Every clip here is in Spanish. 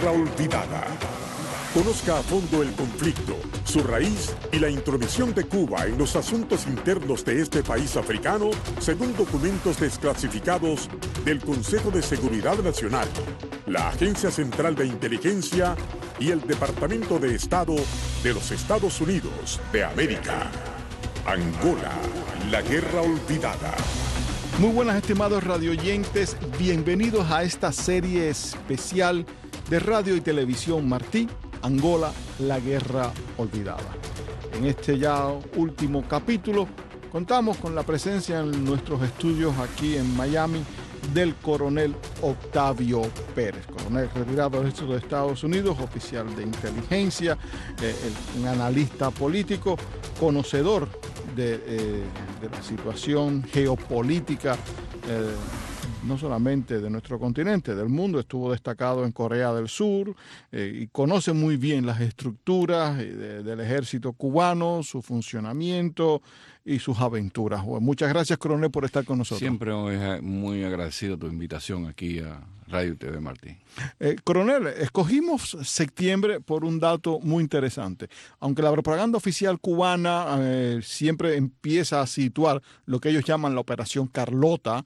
guerra olvidada. Conozca a fondo el conflicto, su raíz y la intromisión de Cuba en los asuntos internos de este país africano, según documentos desclasificados del Consejo de Seguridad Nacional, la Agencia Central de Inteligencia y el Departamento de Estado de los Estados Unidos de América. Angola, la guerra olvidada. Muy buenas, estimados radioyentes, bienvenidos a esta serie especial de radio y televisión Martí, Angola, la guerra olvidada. En este ya último capítulo contamos con la presencia en nuestros estudios aquí en Miami del coronel Octavio Pérez, coronel retirado del Ejército de Estados Unidos, oficial de inteligencia, un analista político, conocedor de la situación geopolítica, no solamente de nuestro continente, del mundo. Estuvo destacado en Corea del Sur y conoce muy bien las estructuras del ejército cubano, su funcionamiento y sus aventuras. Bueno, muchas gracias, coronel, por estar con nosotros. Siempre muy agradecido tu invitación aquí a Radio TV Martí. Coronel, escogimos septiembre por un dato muy interesante. Aunque la propaganda oficial cubana siempre empieza a situar lo que ellos llaman la Operación Carlota,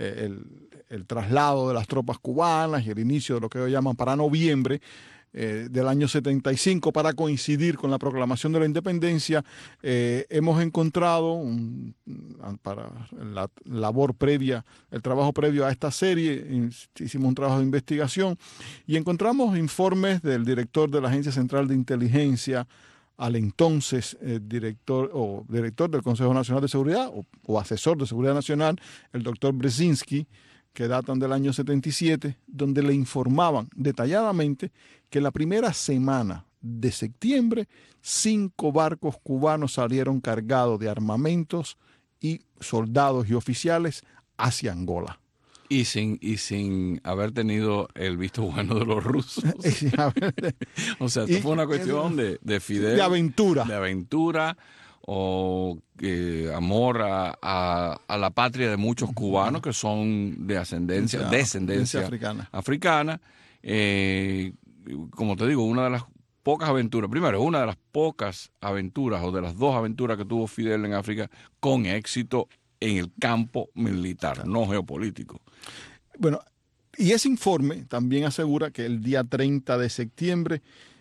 el traslado de las tropas cubanas y el inicio de lo que ellos llaman para noviembre del año 75 para coincidir con la proclamación de la independencia, hemos encontrado para la labor previa, el trabajo previo a esta serie, hicimos un trabajo de investigación y encontramos informes del director de la Agencia Central de Inteligencia, al entonces director del Consejo Nacional de Seguridad o asesor de Seguridad Nacional, el doctor Brzezinski, que datan del año 77, donde le informaban detalladamente que la primera semana de septiembre 5 barcos cubanos salieron cargados de armamentos y soldados y oficiales hacia Angola. Y sin haber tenido el visto bueno de los rusos. O sea, esto fue una cuestión de Fidel. De aventura. De aventura o amor a la patria de muchos cubanos que son de descendencia africana. Como te digo, una de las pocas aventuras, primero, una de las pocas aventuras o de las 2 aventuras que tuvo Fidel en África con éxito en el campo militar, no geopolítico. Bueno, y ese informe también asegura que el día 30 de septiembre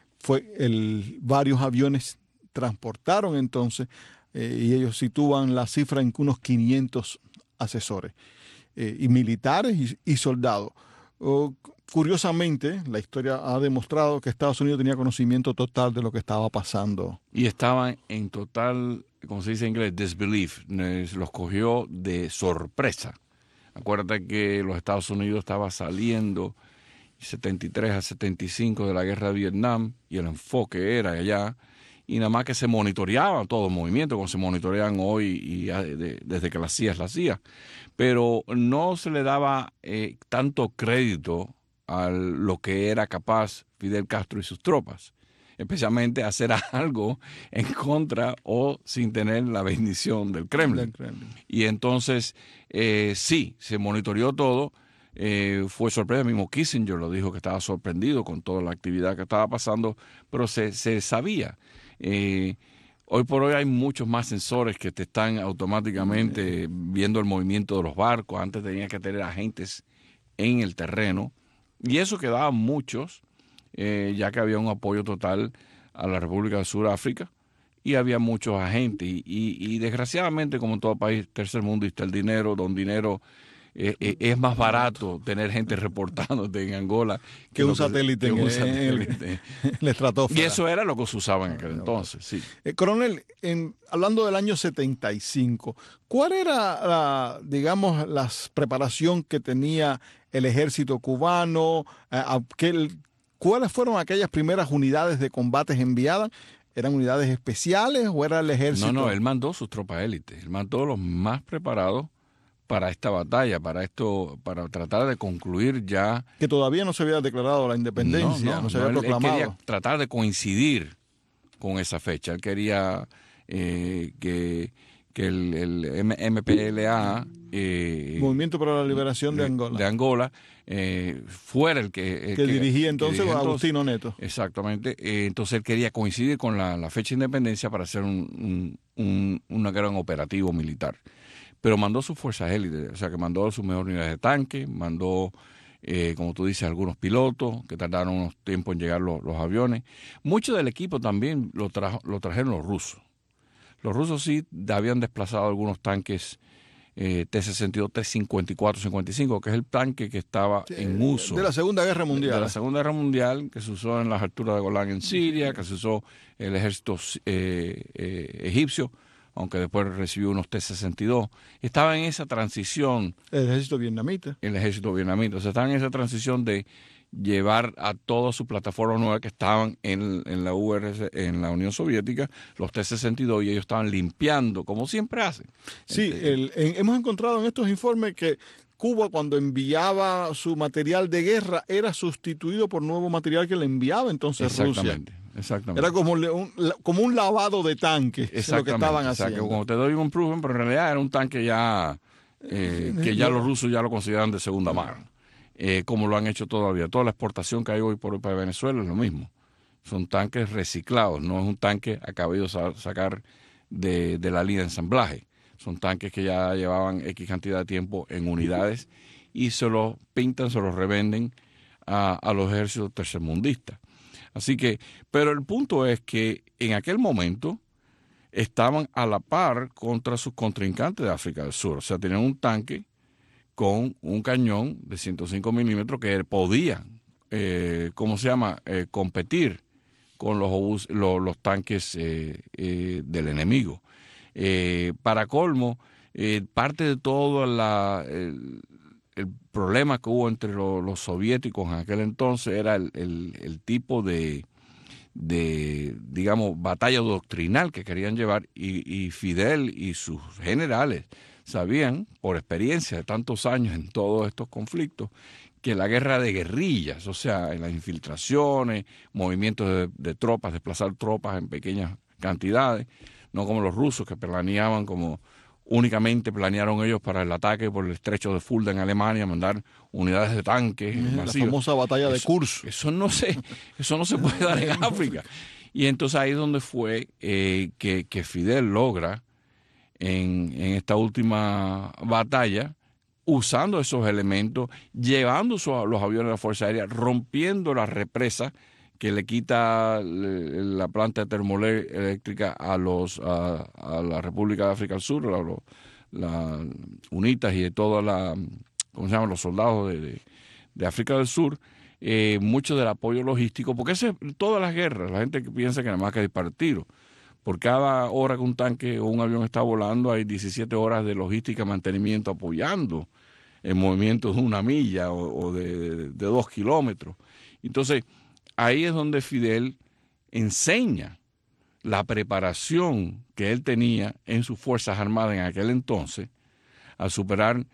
varios aviones transportaron entonces, y ellos sitúan la cifra en unos 500 asesores, y militares y soldados. Curiosamente, la historia ha demostrado que Estados Unidos tenía conocimiento total de lo que estaba pasando. Y estaban en total, como se dice en inglés, disbelief. Los cogió de sorpresa. Acuérdate que los Estados Unidos estaba saliendo 73 a 75 de la guerra de Vietnam y el enfoque era allá. Y nada más que se monitoreaban todos los movimientos, como se monitorean hoy y desde que la CIA es la CIA. Pero no se le daba tanto crédito a lo que era capaz Fidel Castro y sus tropas, especialmente hacer algo en contra o sin tener la bendición del Kremlin. Y entonces, sí, se monitoreó todo. Fue sorpresa, mismo Kissinger lo dijo, que estaba sorprendido con toda la actividad que estaba pasando, pero se sabía. Hoy por hoy hay muchos más sensores que te están automáticamente viendo el movimiento de los barcos. Antes tenías que tener agentes en el terreno y eso quedaban muchos, ya que había un apoyo total a la República de Sudáfrica y había muchos agentes y desgraciadamente, como en todo país tercermundista, el dinero, don dinero, es más barato tener gente reportándote en Angola que un satélite en la estratosfera. Y eso era lo que se usaba en aquel entonces, sí. Coronel, hablando del año 75, ¿cuál era, la preparación que tenía el ejército cubano? ¿Cuáles fueron aquellas primeras unidades de combates enviadas? ¿Eran unidades especiales o era el ejército? No, él mandó sus tropas élites, él mandó los más preparados para esta batalla, para tratar de concluir ya. Que todavía no se había declarado la independencia, no se había proclamado. Él quería tratar de coincidir con esa fecha. Él quería que que el MPLA, Movimiento para la Liberación de Angola, fuera el que dirigía entonces Agustino Neto. Exactamente. Entonces él quería coincidir con la fecha de independencia para hacer un gran operativo militar. Pero mandó sus fuerzas élites, o sea que mandó sus mejores unidades de tanque, mandó, como tú dices, algunos pilotos que tardaron unos tiempos en llegar los aviones. Mucho del equipo también lo trajeron los rusos. Los rusos sí habían desplazado algunos tanques T-62, T-54, 55, que es el tanque que estaba en uso. De la Segunda Guerra Mundial. De la Segunda Guerra Mundial, que se usó en las alturas de Golán en Siria, que se usó el ejército egipcio, aunque después recibió unos T-62. Estaba en esa transición. El ejército vietnamita. El ejército vietnamita. O sea, estaba en esa transición de llevar a todas sus plataformas nuevas que estaban en la en la Unión Soviética, los T-62, y ellos estaban limpiando, como siempre hacen. Sí, hemos encontrado en estos informes que Cuba, cuando enviaba su material de guerra, era sustituido por nuevo material que le enviaba entonces Rusia. Exactamente. Era como un lavado de tanques, lo que estaban haciendo. O sea, que como te doy un improvement, pero en realidad era un tanque ya que ya los rusos ya lo consideran de segunda mano. Como lo han hecho todavía. Toda la exportación que hay hoy por para Venezuela es lo mismo. Son tanques reciclados, no es un tanque acabado de sacar de la línea de ensamblaje. Son tanques que ya llevaban X cantidad de tiempo en unidades y se los pintan, se los revenden a los ejércitos tercermundistas. Así que, pero el punto es que en aquel momento estaban a la par contra sus contrincantes de África del Sur. O sea, tenían un tanque con un cañón de 105 milímetros que podía, competir con los tanques del enemigo. Para colmo, parte de todo el problema que hubo entre los soviéticos en aquel entonces era el tipo de digamos, batalla doctrinal que querían llevar, y Fidel y sus generales sabían, por experiencia de tantos años en todos estos conflictos, que la guerra de guerrillas, o sea, en las infiltraciones, movimientos de tropas, desplazar tropas en pequeñas cantidades, no como los rusos que planeaban únicamente planearon ellos para el ataque por el estrecho de Fulda en Alemania, mandar unidades de tanques masivas. La famosa batalla de Kursk. Eso no se puede dar en África. Y entonces ahí es donde fue que Fidel logra en esta última batalla, usando esos elementos, llevando los aviones de la Fuerza Aérea, rompiendo la represa que le quita la planta termoeléctrica a la República de África del Sur, las UNITAS y de toda los soldados de África del Sur, mucho del apoyo logístico, porque todas las guerras, la gente que piensa que nada más que disparar tiros. Por cada hora que un tanque o un avión está volando, hay 17 horas de logística, mantenimiento, apoyando el movimiento de 1 milla o de 2 kilómetros. Entonces, ahí es donde Fidel enseña la preparación que él tenía en sus Fuerzas Armadas en aquel entonces, al superar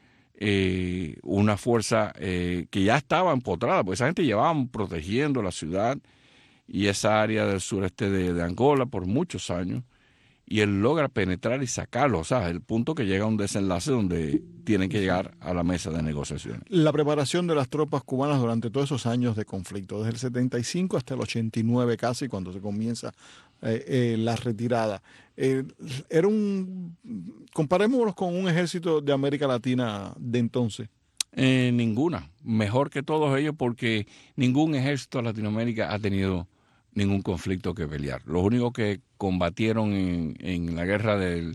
una fuerza que ya estaba empotrada, porque esa gente llevaba protegiendo la ciudad y esa área del sureste de Angola por muchos años, y él logra penetrar y sacarlo, o sea, el punto que llega a un desenlace donde tienen que llegar a la mesa de negociación. La preparación de las tropas cubanas durante todos esos años de conflicto, desde el 75 hasta el 89 casi, cuando se comienza la retirada, comparémonos con un ejército de América Latina de entonces. Ninguna, mejor que todos ellos, porque ningún ejército de Latinoamérica ha tenido ningún conflicto que pelear. Los únicos que combatieron en la guerra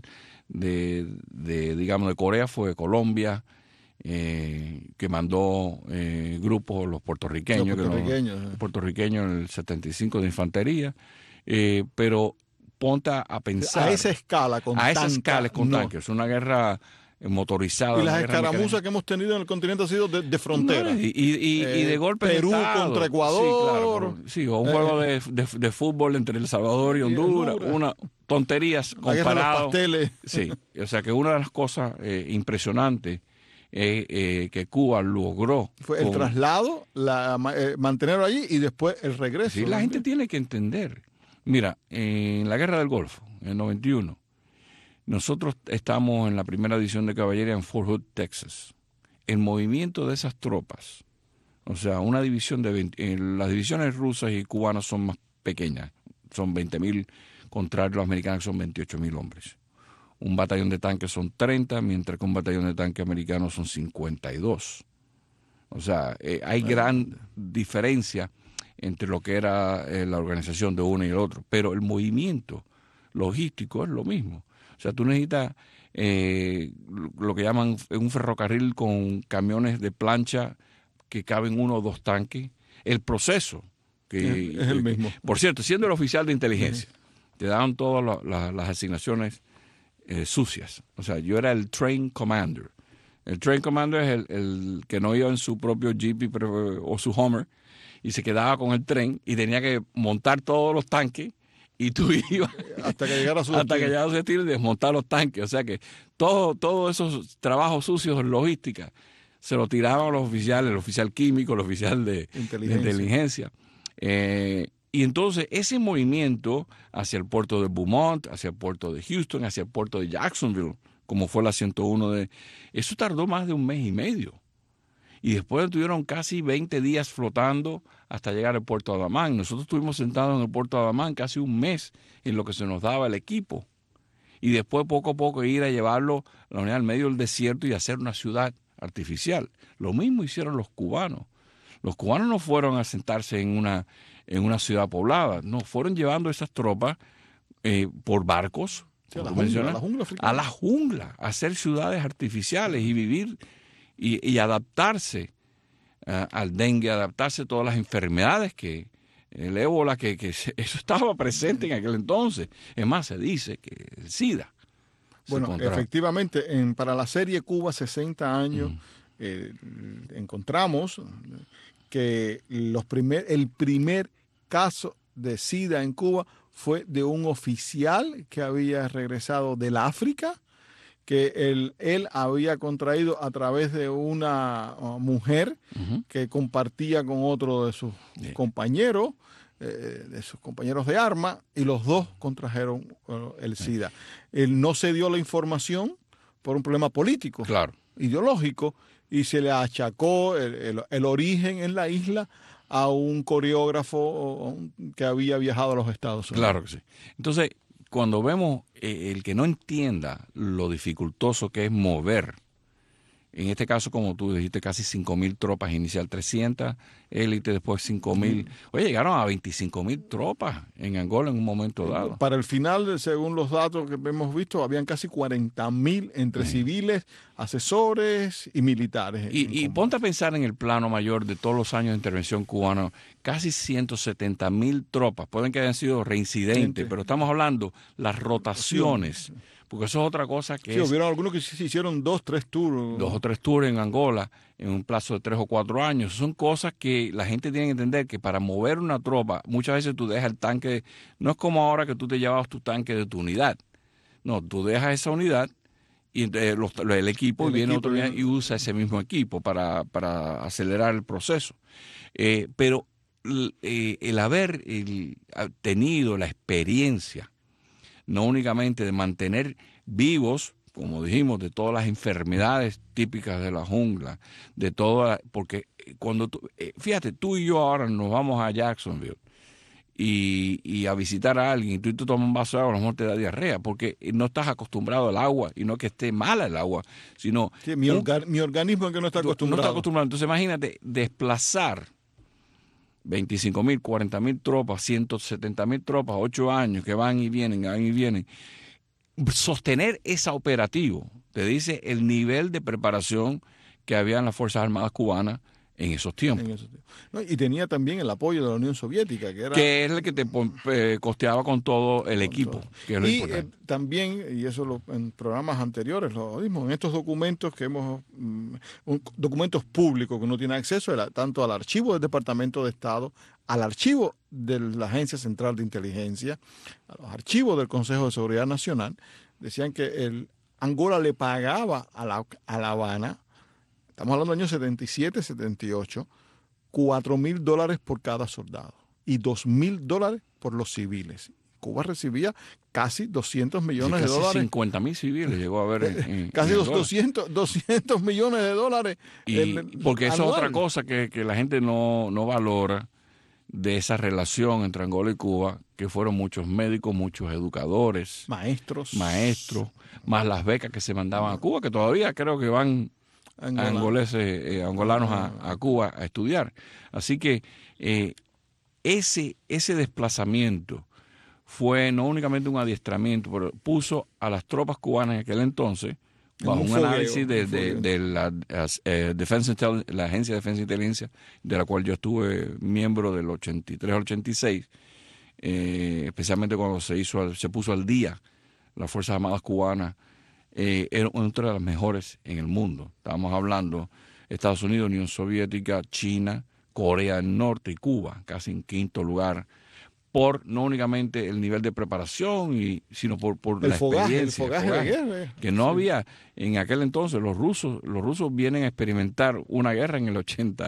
digamos, de Corea fue Colombia, que mandó grupos, los puertorriqueños en el 75 de infantería, pero ponte a pensar. A esa escala, con tanques. Es una guerra motorizada. Y las escaramuzas que hemos tenido en el continente han sido de frontera. No, y de golpe Perú contra Ecuador. Sí, claro, o un juego de fútbol entre El Salvador y Honduras. Tonterías comparado. Sí, o sea que una de las cosas impresionantes que Cuba logró fue el traslado, mantenerlo allí y después el regreso. Sí, la gente tiene que entender. Mira, en la Guerra del Golfo, en el 91, Nosotros estamos en la primera división de caballería en Fort Hood, Texas. El movimiento de esas tropas, o sea, una división las divisiones rusas y cubanas son más pequeñas, son 20,000 contra los americanos que son 28,000 hombres. Un batallón de tanques son 30, mientras que un batallón de tanques americanos son 52. O sea, hay gran diferencia entre lo que era la organización de uno y el otro, pero el movimiento logístico es lo mismo. O sea, tú necesitas lo que llaman un ferrocarril con camiones de plancha que caben 1 o 2 tanques. El proceso, que es el mismo. Por cierto, siendo el oficial de inteligencia, te daban todas las asignaciones sucias. O sea, yo era el train commander. El train commander es el que no iba en su propio Jeep o su Hummer y se quedaba con el tren y tenía que montar todos los tanques y tú ibas hasta que llegara a su destino y desmontar los tanques. O sea que todos esos trabajos sucios en logística se lo tiraban a los oficiales, el oficial químico, el oficial de inteligencia. Y entonces ese movimiento hacia el puerto de Beaumont, hacia el puerto de Houston, hacia el puerto de Jacksonville, como fue la 101 eso tardó más de 1 mes y medio. Y después tuvieron casi 20 días flotando hasta llegar al puerto de Adamán. Nosotros estuvimos sentados en el puerto de Adamán casi 1 mes en lo que se nos daba el equipo. Y después poco a poco ir a llevarlo a la unidad al medio del desierto y hacer una ciudad artificial. Lo mismo hicieron los cubanos. Los cubanos no fueron a sentarse en una ciudad poblada, no, fueron llevando esas tropas por barcos, sí, a la jungla, a hacer ciudades artificiales y vivir y adaptarse al dengue, adaptarse a todas las enfermedades que el ébola, que eso estaba presente en aquel entonces. Es más, se dice que el SIDA. Bueno, efectivamente, para la serie Cuba 60 años, encontramos que el primer caso de SIDA en Cuba fue de un oficial que había regresado del África, que él había contraído a través de una mujer que compartía con otro de sus compañeros, de arma, y los dos contrajeron el SIDA. Él no se dio la información por un problema político, ideológico, y se le achacó el origen en la isla a un coreógrafo que había viajado a los Estados Unidos. Claro que sí. Entonces, cuando vemos el que no entienda lo dificultoso que es mover, en este caso, como tú dijiste, casi 5,000 tropas inicial, 300 élites, después 5,000. Oye, llegaron a 25,000 tropas en Angola en un momento dado. Para el final, según los datos que hemos visto, habían casi 40,000 entre civiles, asesores y militares. Y ponte a pensar en el plano mayor de todos los años de intervención cubana, casi 170,000 tropas. Pueden que hayan sido reincidentes, pero estamos hablando las rotaciones. Porque eso es otra cosa que hubieron algunos que se hicieron 2 o 3 tours en Angola en un plazo de 3 o 4 años. Son cosas que la gente tiene que entender, que para mover una tropa, muchas veces tú dejas el tanque, no es como ahora que tú te llevabas tu tanque de tu unidad. No, tú dejas esa unidad y el equipo viene otro día y usa ese mismo equipo para acelerar el proceso. Pero el haber tenido la experiencia, no únicamente de mantener vivos, como dijimos, de todas las enfermedades típicas de la jungla, porque cuando fíjate, tú y yo ahora nos vamos a Jacksonville y a visitar a alguien, y tú te tomas un vaso de agua, a lo mejor te da diarrea, porque no estás acostumbrado al agua, y no que esté mala el agua, sino... Sí, mi organismo es que no está acostumbrado. No está acostumbrado. Entonces imagínate, desplazar 25,000, 40,000 tropas, 170,000 tropas, 8 años que van y vienen. Sostener ese operativo, te dice el nivel de preparación que había en las Fuerzas Armadas cubanas en esos tiempos. No, y tenía también el apoyo de la Unión Soviética, que es el que te costeaba con todo el equipo. Que es lo importante. También, y eso en programas anteriores lo mismo, en estos documentos que documentos públicos que uno tiene acceso, tanto al archivo del Departamento de Estado, al archivo de la Agencia Central de Inteligencia, a los archivos del Consejo de Seguridad Nacional, decían que Angola le pagaba a La Habana, estamos hablando del año 77, 78, $4,000 por cada soldado y $2,000 por los civiles. Cuba recibía casi 200 millones casi de dólares. 50.000 civiles llegó a haber casi en 200 millones de dólares. Porque eso es anual. otra cosa que la gente no valora de esa relación entre Angola y Cuba, que fueron muchos médicos, muchos educadores, maestros, más las becas que se mandaban a Cuba, que todavía creo que van angolanos a Cuba a estudiar. Así que ese desplazamiento fue no únicamente un adiestramiento, pero puso a las tropas cubanas en aquel entonces bajo un análisis de la la Agencia de Defensa e Inteligencia, de la cual yo estuve miembro del 83 al 86, especialmente cuando se puso al día las Fuerzas Armadas cubanas, era una de las mejores en el mundo. Estábamos hablando Estados Unidos, Unión Soviética, China, Corea del Norte y Cuba, casi en quinto lugar, por no únicamente el nivel de preparación, sino por la experiencia. El fogaje de guerra. Que no había, en aquel entonces, los rusos vienen a experimentar una guerra en el 80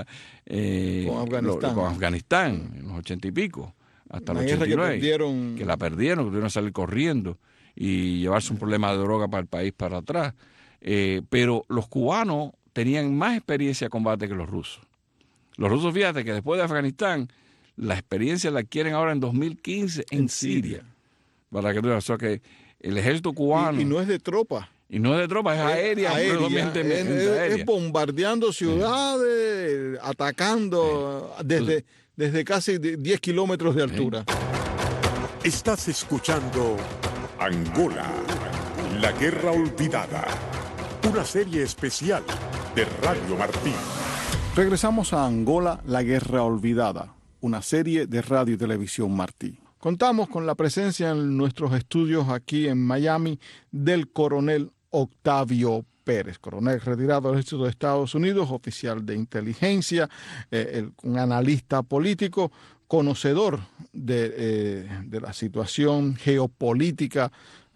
con Afganistán, en los 80 y pico, hasta los 89, que la perdieron, que tuvieron que salir corriendo y llevarse un problema de droga para el país para atrás. Pero los cubanos tenían más experiencia de combate que los rusos. Los rusos, fíjate que después de Afganistán, la experiencia la adquieren ahora en 2015 en Siria. Para que tú veas, que el ejército cubano... Y no es de tropa. Y no es de tropa, es aérea. Es bombardeando ciudades, atacando desde casi 10 kilómetros de altura. Estás escuchando Angola, la guerra olvidada. Una serie especial de Radio Martí. Regresamos a Angola, la guerra olvidada. Una serie de Radio y Televisión Martí. Contamos con la presencia en nuestros estudios aquí en Miami del coronel Octavio Pérez, coronel retirado del Ejército de Estados Unidos, oficial de inteligencia, un analista político, conocedor de la situación geopolítica,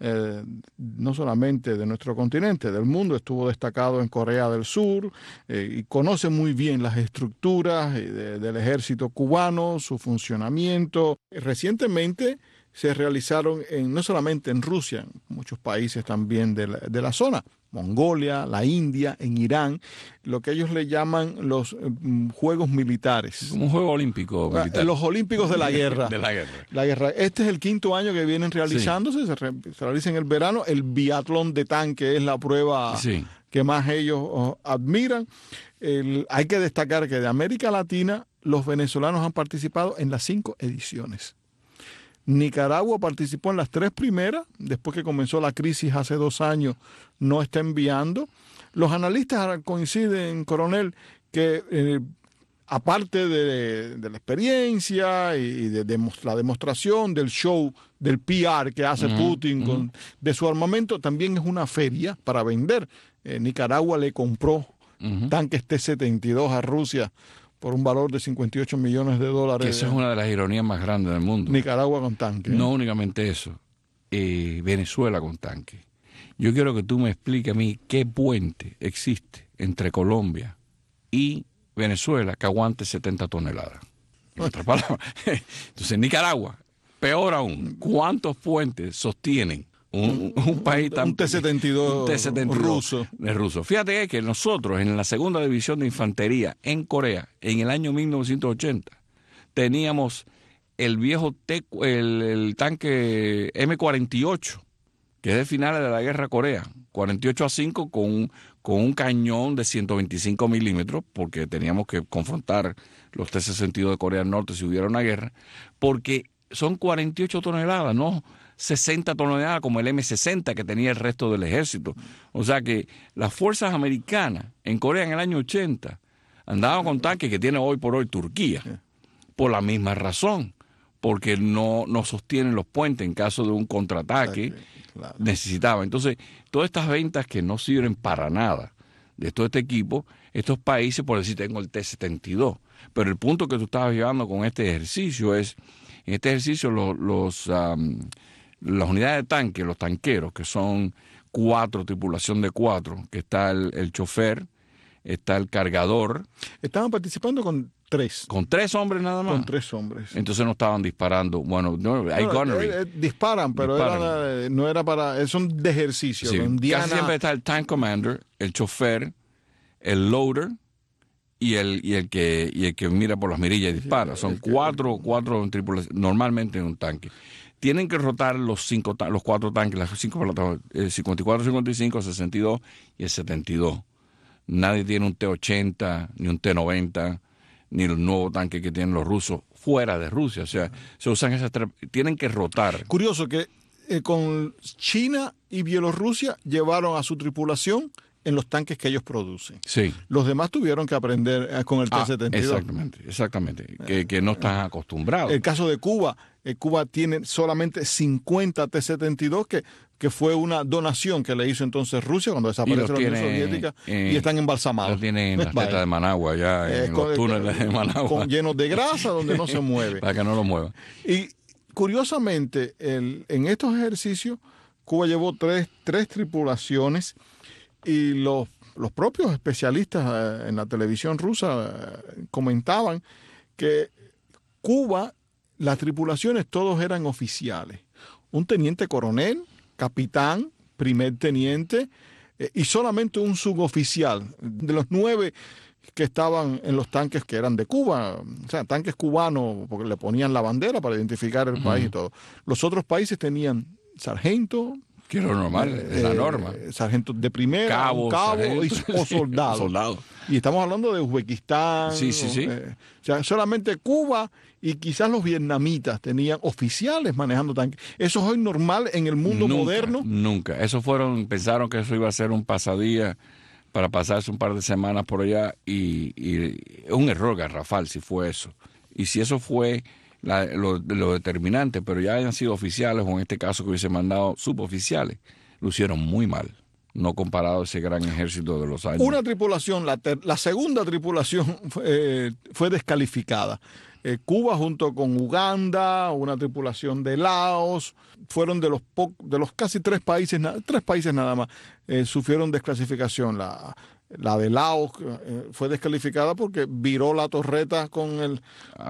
no solamente de nuestro continente, del mundo. Estuvo destacado en Corea del Sur y conoce muy bien las estructuras del ejército cubano, su funcionamiento. Recientemente se realizaron no solamente en Rusia, en muchos países también de la zona, Mongolia, la India, en Irán, lo que ellos le llaman los Juegos Militares. Un juego olímpico militar. Los Olímpicos de la Guerra. La guerra. Este es el quinto año que vienen realizándose, se realiza en el verano. El biatlón de tanque es la prueba que más ellos admiran. Hay que destacar que de América Latina los venezolanos han participado en las 5 ediciones. Nicaragua participó en las 3 primeras, después que comenzó la crisis hace 2 años, no está enviando. Los analistas coinciden, coronel, que aparte de la experiencia y de la demostración del show, del PR que hace Putin de su armamento, también es una feria para vender. Nicaragua le compró tanques T-72 a Rusia por un valor de $58 millones. Que esa es una de las ironías más grandes del mundo. Nicaragua con tanques. No únicamente eso, Venezuela con tanques. Yo quiero que tú me expliques a mí qué puente existe entre Colombia y Venezuela que aguante 70 toneladas. En otras palabras. Entonces, Nicaragua, peor aún, ¿cuántos puentes sostienen un país tan... Un T-72 ruso. Fíjate que nosotros en la segunda división de infantería en Corea, en el año 1980, teníamos el viejo el tanque M48, que es de finales de la guerra Corea, 48-5 con un cañón de 125 milímetros, porque teníamos que confrontar los T-62 de Corea del Norte si hubiera una guerra, porque son 48 toneladas, ¿no? 60 toneladas como el M60 que tenía el resto del ejército. O sea que las fuerzas americanas en Corea en el año 80 andaban con tanques que tiene hoy por hoy Turquía, por la misma razón, porque no sostienen los puentes en caso de un contraataque. Claro. Necesitaba. Entonces, todas estas ventas que no sirven para nada de todo este equipo, estos países, por decir, tengo el T-72, pero el punto que tú estabas llevando con este ejercicio es, en este ejercicio las unidades de tanque, los tanqueros, que son 4, tripulación de 4, que está el chofer, está el cargador. Estaban participando con 3. ¿Con 3 hombres nada más? Con 3 hombres. Entonces no estaban disparando. Bueno, no, hay gunnery. Disparan, pero no era para... Son de ejercicio. Sí, Indiana, casi siempre está el tank commander, el chofer, el loader y el que mira por las mirillas y dispara. Son cuatro en tripulación, normalmente en un tanque. Tienen que rotar los 4 tanques, las 5 plataformas, el 54, 55, el 62 y el 72. Nadie tiene un T-80, ni un T-90, ni el nuevo tanque que tienen los rusos fuera de Rusia. O sea, se usan esas 3, tienen que rotar. Curioso que con China y Bielorrusia llevaron a su tripulación en los tanques que ellos producen. Sí. Los demás tuvieron que aprender con el T-72. Exactamente. Que no están acostumbrados. El caso de Cuba, Cuba tiene solamente 50 T-72 que fue una donación que le hizo entonces Rusia cuando desapareció la Unión Soviética y están embalsamados. Los tienen en las tetas de Managua, ya en los túneles de Managua. Llenos de grasa donde no se mueve. Para que no lo mueva. Y curiosamente, en estos ejercicios, Cuba llevó tres tripulaciones y los propios especialistas en la televisión rusa comentaban que Cuba, las tripulaciones todos eran oficiales. Un teniente coronel, capitán, primer teniente y solamente un suboficial. De los 9 que estaban en los tanques que eran de Cuba, o sea, tanques cubanos, porque le ponían la bandera para identificar el país y todo. Los otros países tenían sargento, que es lo normal, es la norma. Sargento de primera, cabo o soldado. Soldado. Y estamos hablando de Uzbekistán. Sí. O sea, solamente Cuba y quizás los vietnamitas tenían oficiales manejando tanques. ¿Eso es hoy normal en el mundo moderno? Nunca. Pensaron que eso iba a ser un pasadía para pasarse un par de semanas por allá y es un error garrafal si fue eso. Y si eso fue lo determinante, pero ya hayan sido oficiales o en este caso que hubiese mandado suboficiales, lo hicieron muy mal, no comparado a ese gran ejército de los años. Una tripulación, la segunda tripulación fue descalificada. Cuba junto con Uganda, una tripulación de Laos, fueron de los casi 3 países nada más, sufrieron desclasificación. La de Laos fue descalificada porque viró la torreta con el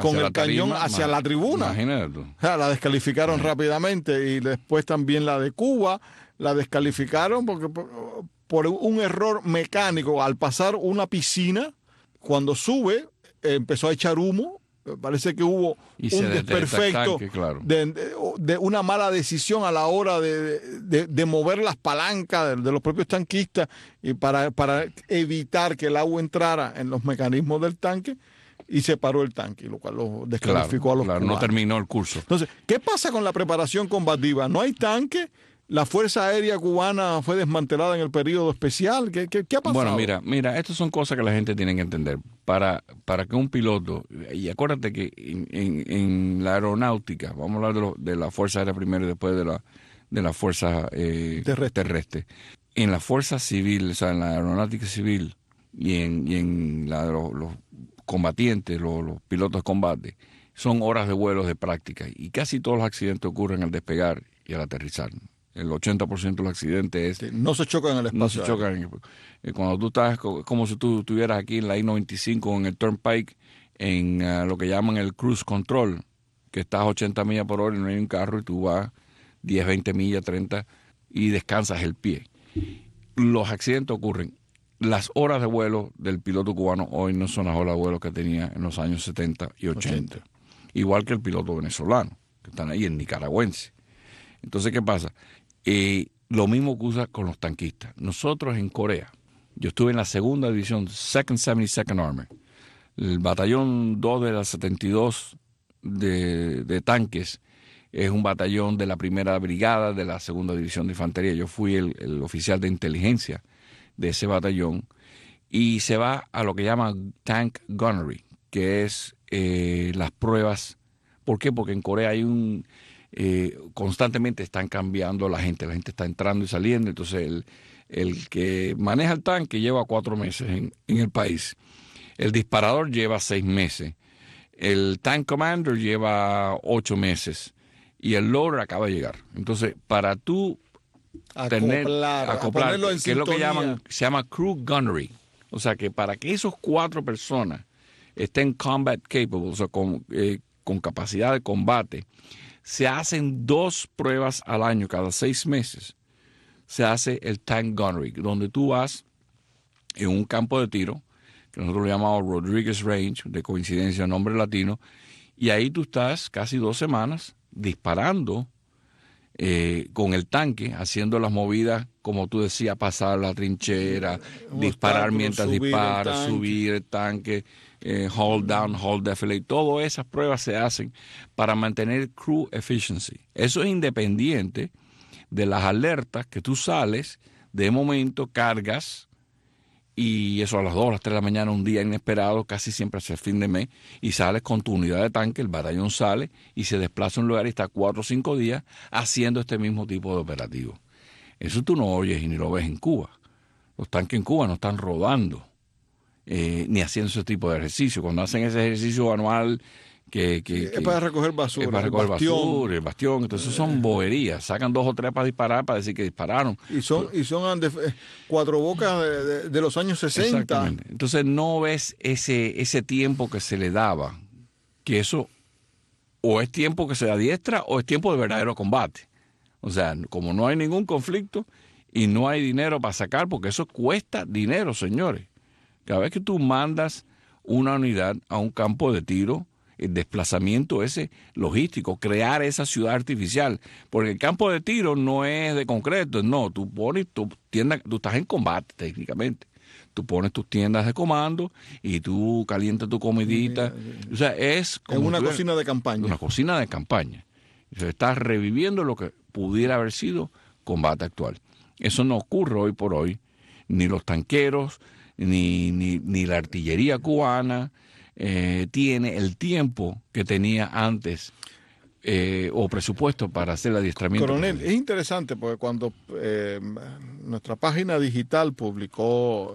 cañón hacia la tribuna. Imagínate tú. O sea, la descalificaron rápidamente y después también la de Cuba la descalificaron porque por un error mecánico al pasar una piscina, cuando sube empezó a echar humo. Parece que hubo un desperfecto de una mala decisión a la hora de mover las palancas de los propios tanquistas y para evitar que el agua entrara en los mecanismos del tanque y se paró el tanque, lo cual lo descalificó a los cubanos. No terminó el curso. Entonces, ¿qué pasa con la preparación combativa? ¿No hay tanque? ¿La Fuerza Aérea Cubana fue desmantelada en el periodo especial? ¿Qué ha pasado? Bueno, mira, estas son cosas que la gente tiene que entender. Para que un piloto, y acuérdate que en la aeronáutica, vamos a hablar de la Fuerza Aérea primero y después de la Fuerza terrestre. En la Fuerza Civil, o sea, en la aeronáutica civil y en la de los combatientes, los pilotos de combate, son horas de vuelos de práctica y casi todos los accidentes ocurren al despegar y al aterrizar. El 80% de los accidentes es... no se chocan en el espacio. No se chocan. Cuando tú estás, como si tú estuvieras aquí en la I-95, en el Turnpike, en lo que llaman el cruise control, que estás a 80 millas por hora y no hay un carro y tú vas 10, 20 millas, 30 y descansas el pie. Los accidentes ocurren. Las horas de vuelo del piloto cubano hoy no son las horas de vuelo que tenía en los años 70 y 80. Igual que el piloto venezolano, que están ahí, el nicaragüense. Entonces, ¿qué pasa? Lo mismo que usa con los tanquistas. Nosotros en Corea, yo estuve en la segunda división, 72nd Army, el batallón 2 de la 72 de tanques, es un batallón de la primera brigada de la segunda división de infantería. Yo fui el oficial de inteligencia de ese batallón y se va a lo que llaman tank gunnery, que es las pruebas. ¿Por qué? Porque en Corea hay constantemente están cambiando la gente está entrando y saliendo, entonces el que maneja el tanque lleva 4 meses en el país, el disparador lleva 6 meses, el tank commander lleva 8 meses y el loader acaba de llegar. Entonces, para tú acoplar, que es lo que se llama crew gunnery, o sea que para que esos 4 personas estén combat capable, o sea, con capacidad de combate, se hacen 2 pruebas al año, cada 6 meses. Se hace el tank gunnery, donde tú vas en un campo de tiro, que nosotros lo llamamos Rodriguez Range, de coincidencia, nombre latino, y ahí tú estás casi 2 semanas disparando con el tanque, haciendo las movidas, como tú decías, pasar la trinchera, disparar mientras disparas, subir el tanque, hold down, hold defilate. Todas esas pruebas se hacen para mantener crew efficiency. Eso es independiente de las alertas que tú sales, de momento cargas, y eso a las 2, a las 3 de la mañana, un día inesperado, casi siempre hacia el fin de mes, y sales con tu unidad de tanque, el batallón sale y se desplaza a un lugar y está 4 o 5 días haciendo este mismo tipo de operativo. Eso tú no oyes y ni lo ves en Cuba. Los tanques en Cuba no están rodando, ni haciendo ese tipo de ejercicio. Cuando hacen ese ejercicio anual es para recoger basura. Es para recoger basura, el bastión. Entonces son boberías. Sacan 2 o 3 para disparar, para decir que dispararon. Y son 4 bocas de los años 60. Exactamente. Entonces no ves ese tiempo que se le daba, que eso o es tiempo que se adiestra o es tiempo de verdadero combate. O sea, como no hay ningún conflicto y no hay dinero para sacar, porque eso cuesta dinero, señores. Cada vez que tú mandas una unidad a un campo de tiro, el desplazamiento ese logístico, crear esa ciudad artificial, porque el campo de tiro no es de concreto, no, tú pones tu tienda, tú estás en combate técnicamente, tú pones tus tiendas de comando y tú calientas tu comidita, o sea, es como una cocina de campaña. Una cocina de campaña. O sea, estás reviviendo lo que pudiera haber sido combate actual. Eso no ocurre hoy por hoy, ni los tanqueros, ni la artillería cubana tiene el tiempo que tenía antes o presupuesto para hacer el adiestramiento. Coronel, es interesante porque cuando nuestra página digital publicó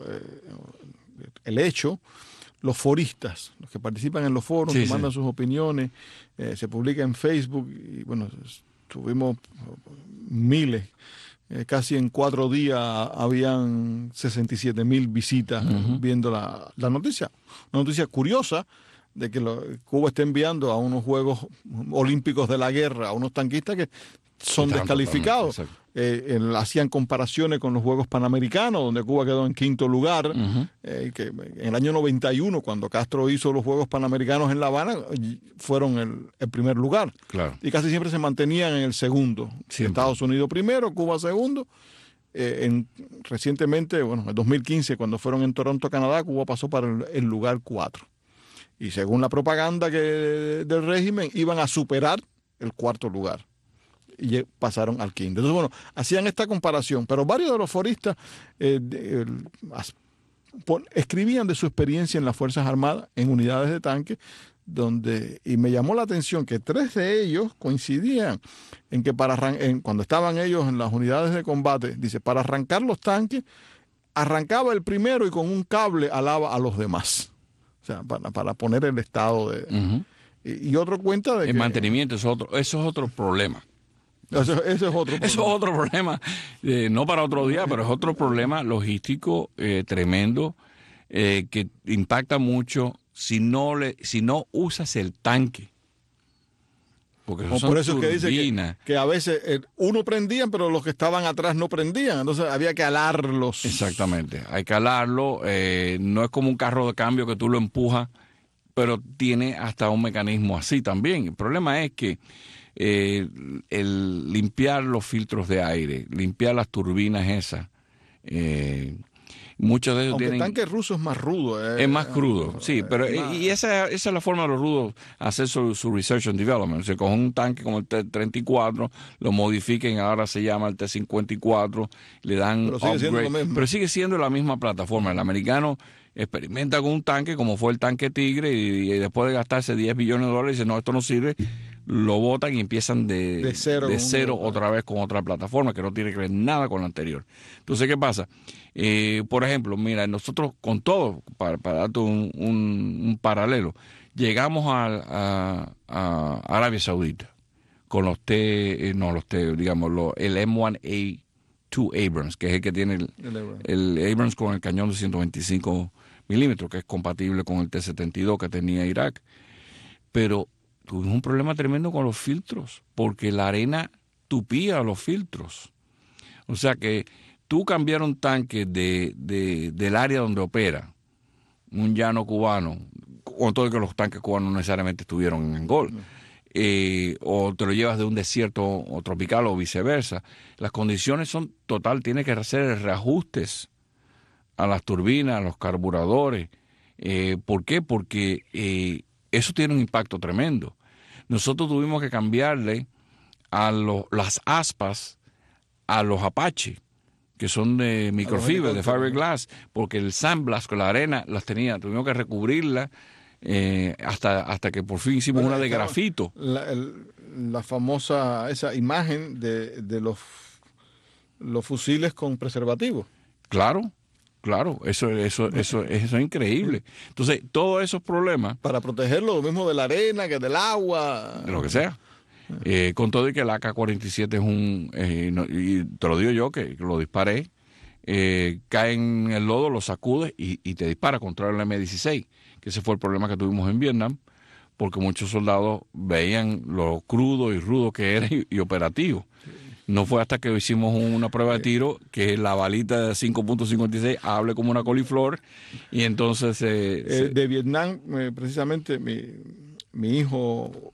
el hecho, los foristas, los que participan en los foros, que mandan sus opiniones, se publica en Facebook y bueno, tuvimos miles. Casi en 4 días habían 67,000 visitas viendo la noticia. Una noticia curiosa de que Cuba está enviando a unos Juegos Olímpicos de la Guerra a unos tanquistas que son descalificados. Hacían comparaciones con los Juegos Panamericanos, donde Cuba quedó en 5º lugar, que en el año 91, cuando Castro hizo los Juegos Panamericanos en La Habana, fueron el primer lugar. Claro. Y casi siempre se mantenían en el segundo. Siempre. Estados Unidos primero, Cuba segundo. Recientemente, bueno, en 2015, cuando fueron en Toronto, Canadá, Cuba pasó para el lugar 4. Y según la propaganda del régimen, iban a superar el 4º lugar. Y pasaron al 5º. Entonces, bueno, hacían esta comparación, pero varios de los foristas escribían de su experiencia en las Fuerzas Armadas, en unidades de tanque, y me llamó la atención que 3 de ellos coincidían en que cuando estaban ellos en las unidades de combate, dice, para arrancar los tanques, arrancaba el primero y con un cable alaba a los demás. O sea, para poner el estado de... Y otro cuenta de el que... mantenimiento, eso es otro problema. Eso es otro problema. Eso es otro problema, no para otro día, pero es otro problema logístico tremendo que impacta mucho si no usas el tanque. Porque por eso es que dice que a veces uno prendían, pero los que estaban atrás no prendían. Entonces había que alarlos. Exactamente, hay que alarlo. No es como un carro de cambio que tú lo empujas, pero tiene hasta un mecanismo así también. El problema es que el limpiar los filtros de aire, limpiar las turbinas esas, muchos de ellos aunque tienen... el tanque ruso es más rudo. Es más crudo, sí, pero y esa es la forma de los rudos hacer su research and development. Se coge un tanque como el T-34, lo modifiquen, ahora se llama el T-54, le dan upgrade, pero sigue siendo la misma plataforma. El americano experimenta con un tanque como fue el tanque Tigre y después de gastarse $10 billones dice, no, esto no sirve, lo botan y empiezan de cero otra vez con otra plataforma que no tiene que ver nada con la anterior. Entonces, ¿qué pasa? Por ejemplo, mira, nosotros con todo, para darte un paralelo, llegamos a Arabia Saudita con el M1A2 Abrams, que es el que tiene el Abrams con el cañón de 125 milímetros, que es compatible con el T-72 que tenía Irak. Pero tuvimos un problema tremendo con los filtros, porque la arena tupía los filtros. O sea que tú cambiar un tanque del área donde opera, un llano cubano, con todo que los tanques cubanos no necesariamente estuvieron en Angol, o te lo llevas de un desierto o tropical o viceversa, las condiciones son total, tiene que hacer reajustes a las turbinas, a los carburadores. ¿Por qué? Porque eso tiene un impacto tremendo. Nosotros tuvimos que cambiarle a las aspas a los Apache, que son de microfibra, de fiberglass, porque el sandblast con la arena las tuvimos que recubrirla hasta que por fin hicimos una de grafito. La famosa, esa imagen de los fusiles con preservativo. Claro, eso es increíble. Entonces, todos esos problemas... Para protegerlo, lo mismo de la arena que del agua. De lo que sea. Con todo y que el AK-47 es y te lo digo yo, que lo disparé, cae en el lodo, lo sacudes y te dispara contra el M16, que ese fue el problema que tuvimos en Vietnam, porque muchos soldados veían lo crudo y rudo que era y operativo. No fue hasta que hicimos una prueba de tiro que la balita de 5.56 hable como una coliflor y entonces... de Vietnam, precisamente, mi hijo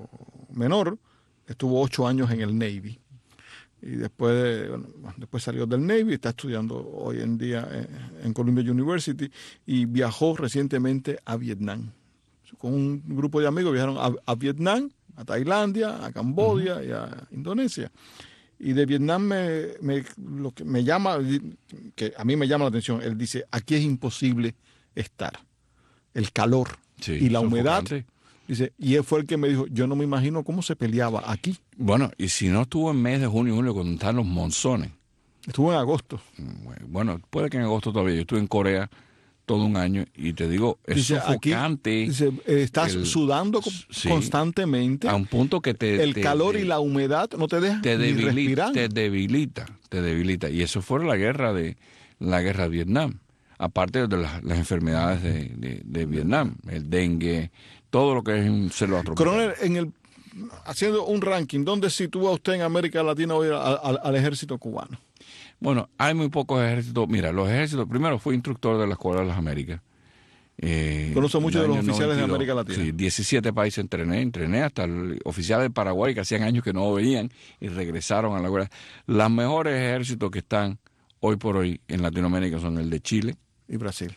menor estuvo 8 años en el Navy. Y después salió del Navy, está estudiando hoy en día en Columbia University y viajó recientemente a Vietnam. Con un grupo de amigos viajaron a Vietnam, a Tailandia, a Camboya y a Indonesia. Y de Vietnam lo que me llama, que a mí me llama la atención, él dice, aquí es imposible estar. El calor y la humedad. Focante. Dice, y él fue el que me dijo, yo no me imagino cómo se peleaba aquí. Bueno, y si no estuvo en mes de junio y julio cuando están los monzones. Estuvo en agosto. Bueno, puede que en agosto todavía. Yo estuve en Corea todo un año y te digo, es dice, sofocante. Aquí, dice, estás sudando constantemente. A un punto que el calor y la humedad no te dejan ni respirar. Te debilita. Y eso fue la guerra de Vietnam. Aparte de las enfermedades de Vietnam, el dengue, todo lo que es un celo tropical. Coronel, haciendo un ranking, ¿dónde sitúa usted en América Latina hoy al ejército cubano? Bueno, hay muy pocos ejércitos. Mira, los ejércitos, primero fui instructor de la Escuela de las Américas. Conozco muchos de los oficiales 92, de América Latina. Sí, 17 países entrené hasta el oficial de Paraguay, que hacían años que no venían y regresaron a la guerra. Los mejores ejércitos que están hoy por hoy en Latinoamérica son el de Chile y Brasil.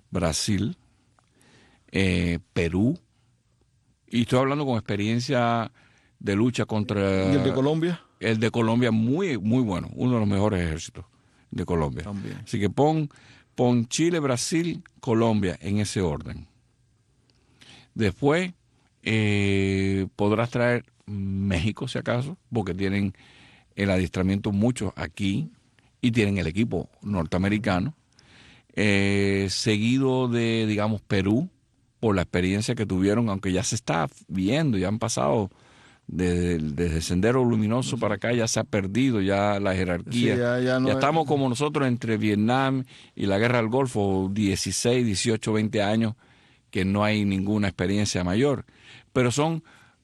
Perú. Y estoy hablando con experiencia de lucha contra... ¿Y el de Colombia? El de Colombia muy, muy bueno. Uno de los mejores ejércitos de Colombia. También. Así que pon Chile, Brasil, Colombia en ese orden. Después podrás traer México, si acaso, porque tienen el adiestramiento muchos aquí y tienen el equipo norteamericano. Seguido de, digamos, Perú, por la experiencia que tuvieron, aunque ya se está viendo, ya han pasado desde Sendero Luminoso para acá, ya se ha perdido ya la jerarquía. Sí, ya estamos como nosotros entre Vietnam y la Guerra del Golfo, 16, 18, 20 años, que no hay ninguna experiencia mayor. Pero son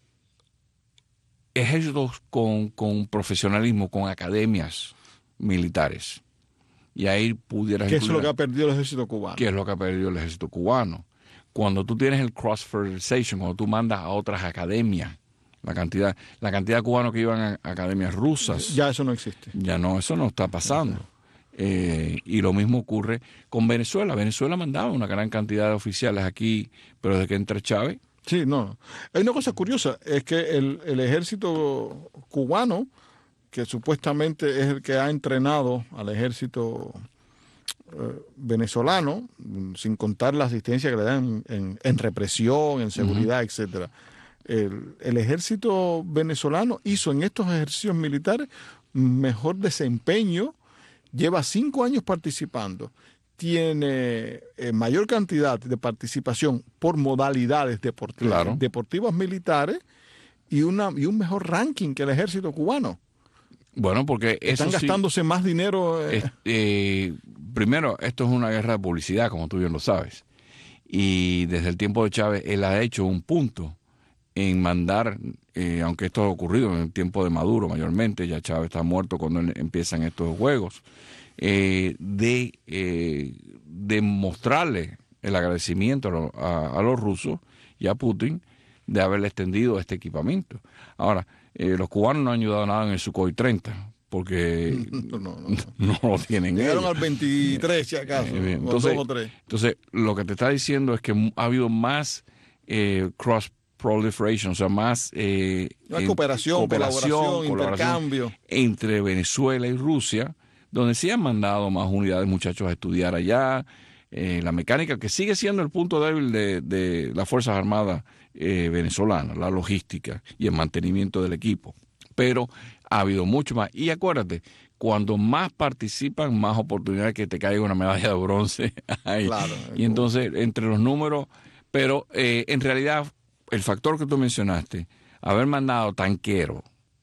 ejércitos con profesionalismo, con academias militares. Y ahí pudieras... ¿Qué es lo que ha perdido el ejército cubano? ¿Qué es lo que ha perdido el ejército cubano? Cuando tú tienes el cross-fertilization, cuando tú mandas a otras academias, la cantidad de cubanos que iban a academias rusas... Ya eso no existe. Ya no, eso no está pasando. Y lo mismo ocurre con Venezuela. Venezuela mandaba una gran cantidad de oficiales aquí, pero desde que entra Chávez... Sí, no. Hay una cosa curiosa, es que el ejército cubano, que supuestamente es el que ha entrenado al ejército venezolano, sin contar la asistencia que le dan en represión, en seguridad, etcétera. El ejército venezolano hizo en estos ejercicios militares mejor desempeño, lleva 5 años participando, tiene mayor cantidad de participación por modalidades deportivas, deportivas militares y un mejor ranking que el ejército cubano. Bueno, porque están gastándose más dinero. Primero, esto es una guerra de publicidad, como tú bien lo sabes. Y desde el tiempo de Chávez, él ha hecho un punto en mandar, aunque esto ha ocurrido en el tiempo de Maduro mayormente, ya Chávez está muerto cuando empiezan estos juegos, de mostrarle el agradecimiento a los rusos y a Putin de haberle extendido este equipamiento. Ahora, los cubanos no han ayudado nada en el Sukhoi 30, porque no lo tienen. Llegaron al 23, si acaso, entonces, lo que te está diciendo es que ha habido más cross-proliferation, o sea, más cooperación, colaboración, intercambio entre Venezuela y Rusia, donde sí han mandado más unidades, muchachos, a estudiar allá. La mecánica, que sigue siendo el punto débil de las Fuerzas Armadas venezolanas, la logística y el mantenimiento del equipo. Pero ha habido mucho más. Y acuérdate, cuando más participan, más oportunidades que te caiga una medalla de bronce hay. Claro, y entonces, entre los números, pero en realidad, el factor que tú mencionaste, haber mandado tanqueros,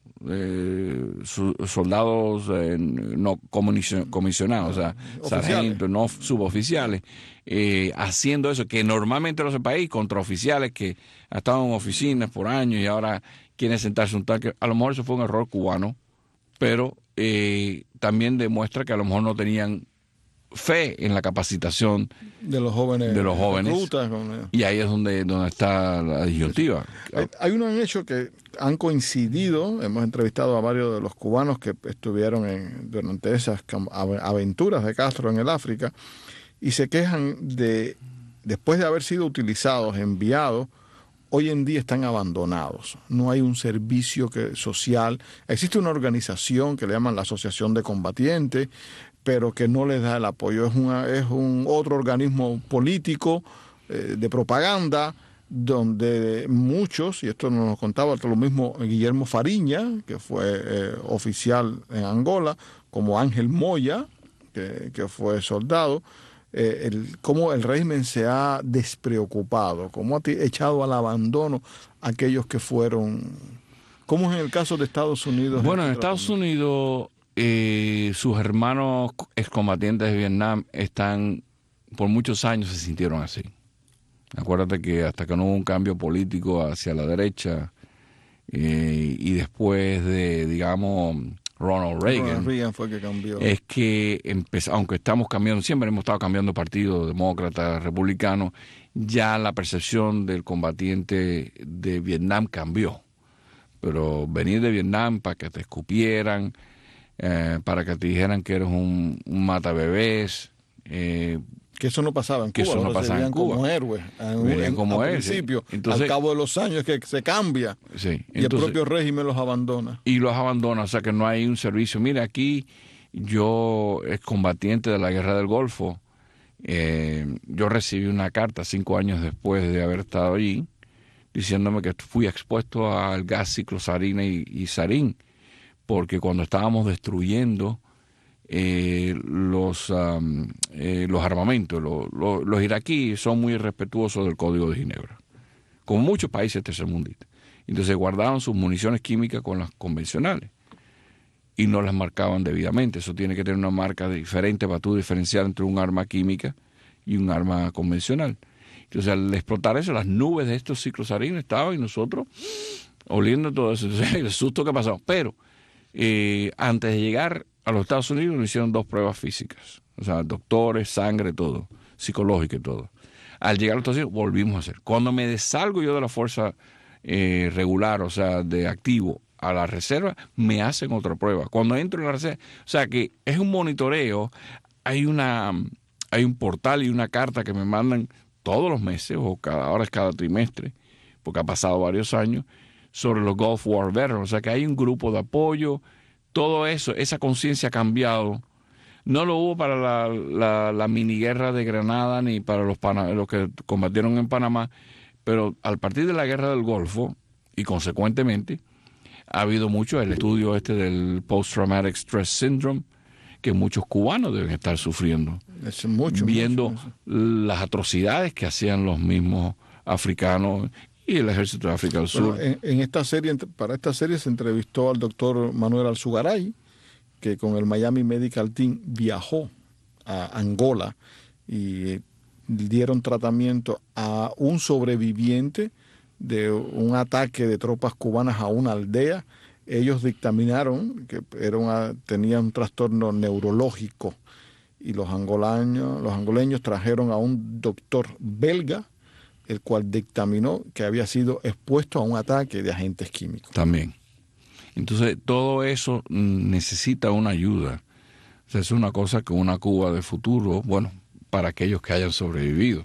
soldados no comisionados, o sea, sargentos, no suboficiales, haciendo eso, que normalmente lo hace el país, contra oficiales que han estado en oficinas por años y ahora quieren sentarse un tanque. A lo mejor eso fue un error cubano, pero también demuestra que a lo mejor no tenían fe en la capacitación de los jóvenes, reclutas, y ahí es donde está la disyuntiva. Hay un hecho que han coincidido, hemos entrevistado a varios de los cubanos que estuvieron durante esas aventuras de Castro en el África, y se quejan de, después de haber sido utilizados, enviados, hoy en día están abandonados. No hay un servicio social. Existe una organización que le llaman la Asociación de Combatientes, pero que no les da el apoyo. Es un otro organismo político de propaganda, donde muchos, y esto nos lo contaba lo mismo Guillermo Fariña, que fue oficial en Angola, como Ángel Moya, que fue soldado, cómo el régimen se ha despreocupado, cómo ha echado al abandono a aquellos que fueron. ¿Cómo es en el caso de Estados Unidos? Bueno, en Estados Unidos sus hermanos excombatientes de Vietnam por muchos años se sintieron así. Acuérdate que hasta que no hubo un cambio político hacia la derecha y después de, digamos, Ronald Reagan fue que cambió. Es que aunque estamos cambiando, siempre hemos estado cambiando partidos, demócratas, republicanos, ya la percepción del combatiente de Vietnam cambió. Pero venir de Vietnam para que te escupieran, para que te dijeran que eres un matabebés, que eso no pasaba en Cuba. Eso no pasaba en Cuba. Como héroes. Como al principio. Entonces, al cabo de los años que se cambia. Sí. Y el propio régimen los abandona. Y los abandona, o sea que no hay un servicio. Mira, aquí yo, excombatiente de la Guerra del Golfo, yo recibí una carta 5 años después de haber estado allí, diciéndome que fui expuesto al gas ciclosarina y sarín, porque cuando estábamos destruyendo los armamentos, los iraquíes son muy respetuosos del Código de Ginebra, como muchos países tercermundistas. Entonces guardaban sus municiones químicas con las convencionales y no las marcaban debidamente. Eso tiene que tener una marca diferente para tú diferenciar entre un arma química y un arma convencional. Entonces al explotar eso, las nubes de estos ciclosarines estaban y nosotros oliendo todo eso. Entonces, el susto que pasó. Pero antes de llegar a los Estados Unidos nos hicieron 2 pruebas físicas, o sea, doctores, sangre, todo, psicológica y todo. Al llegar a los Estados Unidos volvimos a hacer. Cuando me desalgo yo de la fuerza regular, o sea, de activo a la reserva, me hacen otra prueba. Cuando entro en la reserva, o sea, que es un monitoreo, hay un portal y una carta que me mandan todos los meses, o ahora es cada trimestre, porque ha pasado varios años, sobre los Gulf War Veterans, o sea, que hay un grupo de apoyo. Todo eso, esa conciencia ha cambiado. No lo hubo para la miniguerra de Granada ni para los que combatieron en Panamá, pero al partir de la guerra del Golfo, y consecuentemente, ha habido mucho el estudio del Post-Traumatic Stress Syndrome, que muchos cubanos deben estar sufriendo, viendo las atrocidades que hacían los mismos africanos y el ejército de África del Sur. En esta serie, para esta serie se entrevistó al doctor Manuel Alzugaray, que con el Miami Medical Team viajó a Angola y dieron tratamiento a un sobreviviente de un ataque de tropas cubanas a una aldea. Ellos dictaminaron que tenía un trastorno neurológico y los angoleños trajeron a un doctor belga, el cual dictaminó que había sido expuesto a un ataque de agentes químicos. También. Entonces, todo eso necesita una ayuda. O sea, es una cosa que una Cuba de futuro, bueno, para aquellos que hayan sobrevivido.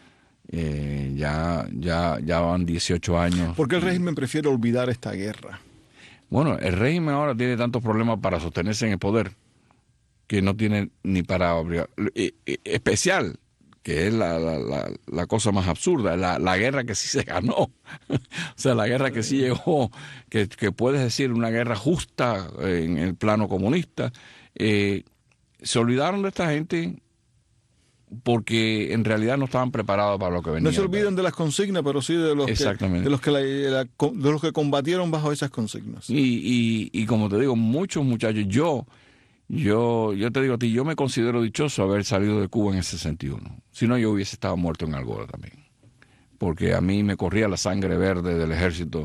Ya van 18 años. ¿Por qué el régimen prefiere olvidar esta guerra? Bueno, el régimen ahora tiene tantos problemas para sostenerse en el poder que no tiene ni para obligar. Especial, que es la cosa más absurda, la guerra que sí se ganó. O sea, la guerra que sí llegó, que puedes decir una guerra justa en el plano comunista. Se olvidaron de esta gente porque en realidad no estaban preparados para lo que venía. No se olvidan de las consignas, pero sí de los Exactamente. de los que combatieron bajo esas consignas. Y como te digo, muchos muchachos, yo te digo a ti, yo me considero dichoso haber salido de Cuba en el 61. Si no, yo hubiese estado muerto en Angola también. Porque a mí me corría la sangre verde del ejército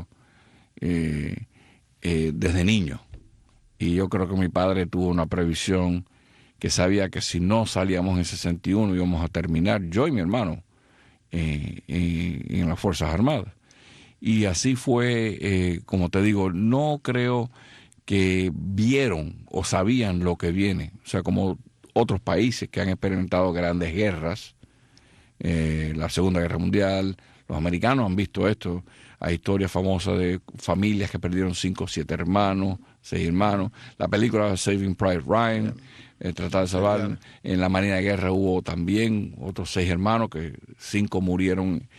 desde niño. Y yo creo que mi padre tuvo una previsión que sabía que si no salíamos en el 61 íbamos a terminar, yo y mi hermano, en las Fuerzas Armadas. Y así fue, como te digo, no creo que vieron o sabían lo que viene. O sea, como otros países que han experimentado grandes guerras, la Segunda Guerra Mundial, los americanos han visto esto. Hay historias famosas de familias que perdieron 5 o 7 hermanos, 6 hermanos. La película Saving Private Ryan, Tratar de Salvar. En la Marina de Guerra hubo también otros 6 hermanos, que 5 murieron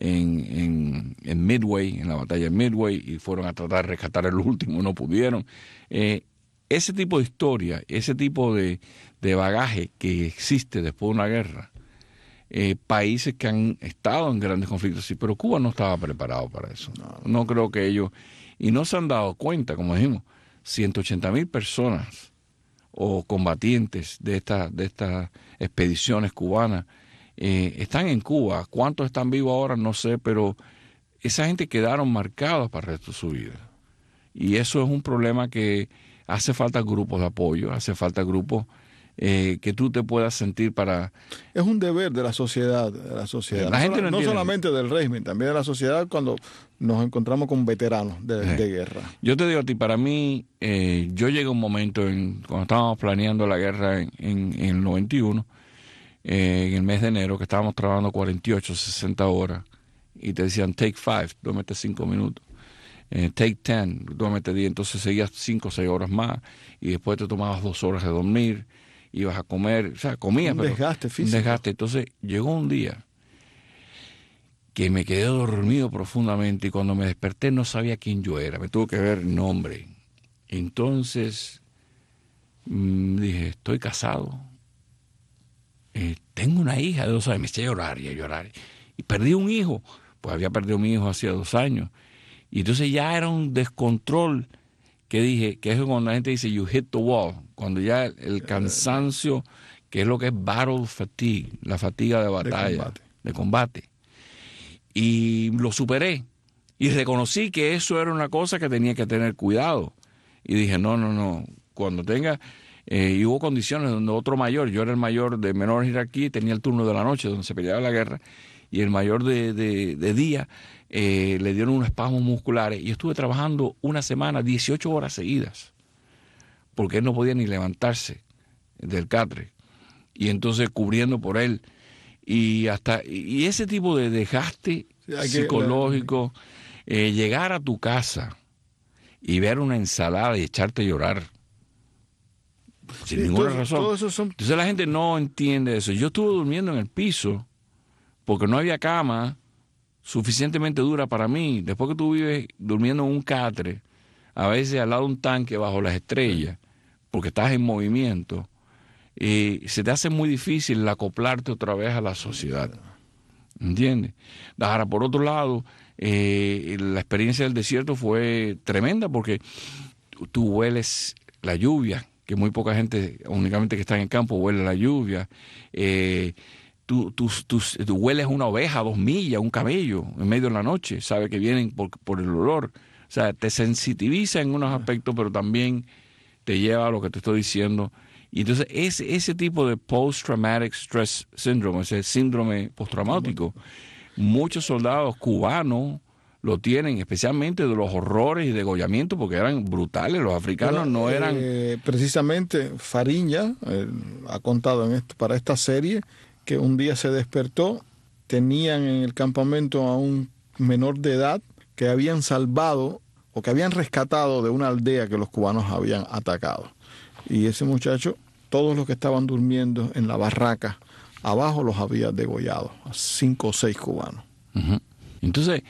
en Midway, en la batalla de Midway, y fueron a tratar de rescatar el último, no pudieron. Ese tipo de historia, ese tipo de bagaje que existe después de una guerra, países que han estado en grandes conflictos, sí, pero Cuba no estaba preparado para eso. No creo que ellos, y no se han dado cuenta, como dijimos, 180,000 personas o combatientes de estas expediciones cubanas están en Cuba. ¿Cuántos están vivos ahora? No sé, pero esa gente quedaron marcados para el resto de su vida. Y eso es un problema que hace falta grupos de apoyo, hace falta grupos que tú te puedas sentir para... Es un deber de la sociedad. La gente no solamente del régimen, también de la sociedad cuando nos encontramos con veteranos de guerra. Yo te digo a ti, para mí, yo llegué a un momento, cuando estábamos planeando la guerra en el 91, en el mes de enero, que estábamos trabajando 48, 60 horas, y te decían, take 5, duérmete 5 minutos. Take 10, duérmete 10, entonces seguías 5 o 6 horas más, y después te tomabas 2 horas de dormir, ibas a comer, o sea, comías, pero desgaste físico. Un desgaste. Entonces llegó un día que me quedé dormido profundamente y cuando me desperté no sabía quién yo era, me tuvo que ver nombre. Entonces dije, estoy casado, tengo una hija de 2 años, me eché a llorar y perdí un hijo, pues había perdido a mi hijo hacía 2 años, y entonces ya era un descontrol que dije, que es cuando la gente dice you hit the wall, cuando ya el cansancio, que es lo que es battle fatigue, la fatiga de batalla, de combate. Y lo superé. Y reconocí que eso era una cosa que tenía que tener cuidado. Y dije, no, cuando tenga... y hubo condiciones donde otro mayor, yo era el mayor de menor jerarquía, tenía el turno de la noche donde se peleaba la guerra, y el mayor de día le dieron unos espasmos musculares y estuve trabajando una semana, 18 horas seguidas, porque él no podía ni levantarse del catre, y entonces cubriendo por él, y ese tipo de desgaste psicológico, llegar a tu casa y ver una ensalada y echarte a llorar sin ninguna razón. Entonces la gente no entiende eso. Yo estuve durmiendo en el piso porque no había cama suficientemente dura para mí. Después que tú vives durmiendo en un catre, a veces al lado de un tanque bajo las estrellas, porque estás en movimiento, se te hace muy difícil acoplarte otra vez a la sociedad. ¿Entiendes? Ahora, por otro lado, la experiencia del desierto fue tremenda porque tú hueles la lluvia que muy poca gente, únicamente que está en el campo, huele la lluvia. Tú hueles una oveja a 2 millas, un camello, en medio de la noche, sabes que vienen por el olor. O sea, te sensitiviza en unos aspectos, pero también te lleva a lo que te estoy diciendo. Y entonces ese tipo de post-traumatic stress syndrome, ese síndrome postraumático, muchos soldados cubanos lo tienen, especialmente de los horrores y degollamientos, porque eran brutales. Los africanos no eran... Precisamente Fariña ha contado para esta serie que un día se despertó, tenían en el campamento a un menor de edad que habían salvado o que habían rescatado de una aldea que los cubanos habían atacado. Y ese muchacho, todos los que estaban durmiendo en la barraca abajo los había degollado, a 5 o 6 cubanos. Uh-huh. Entonces,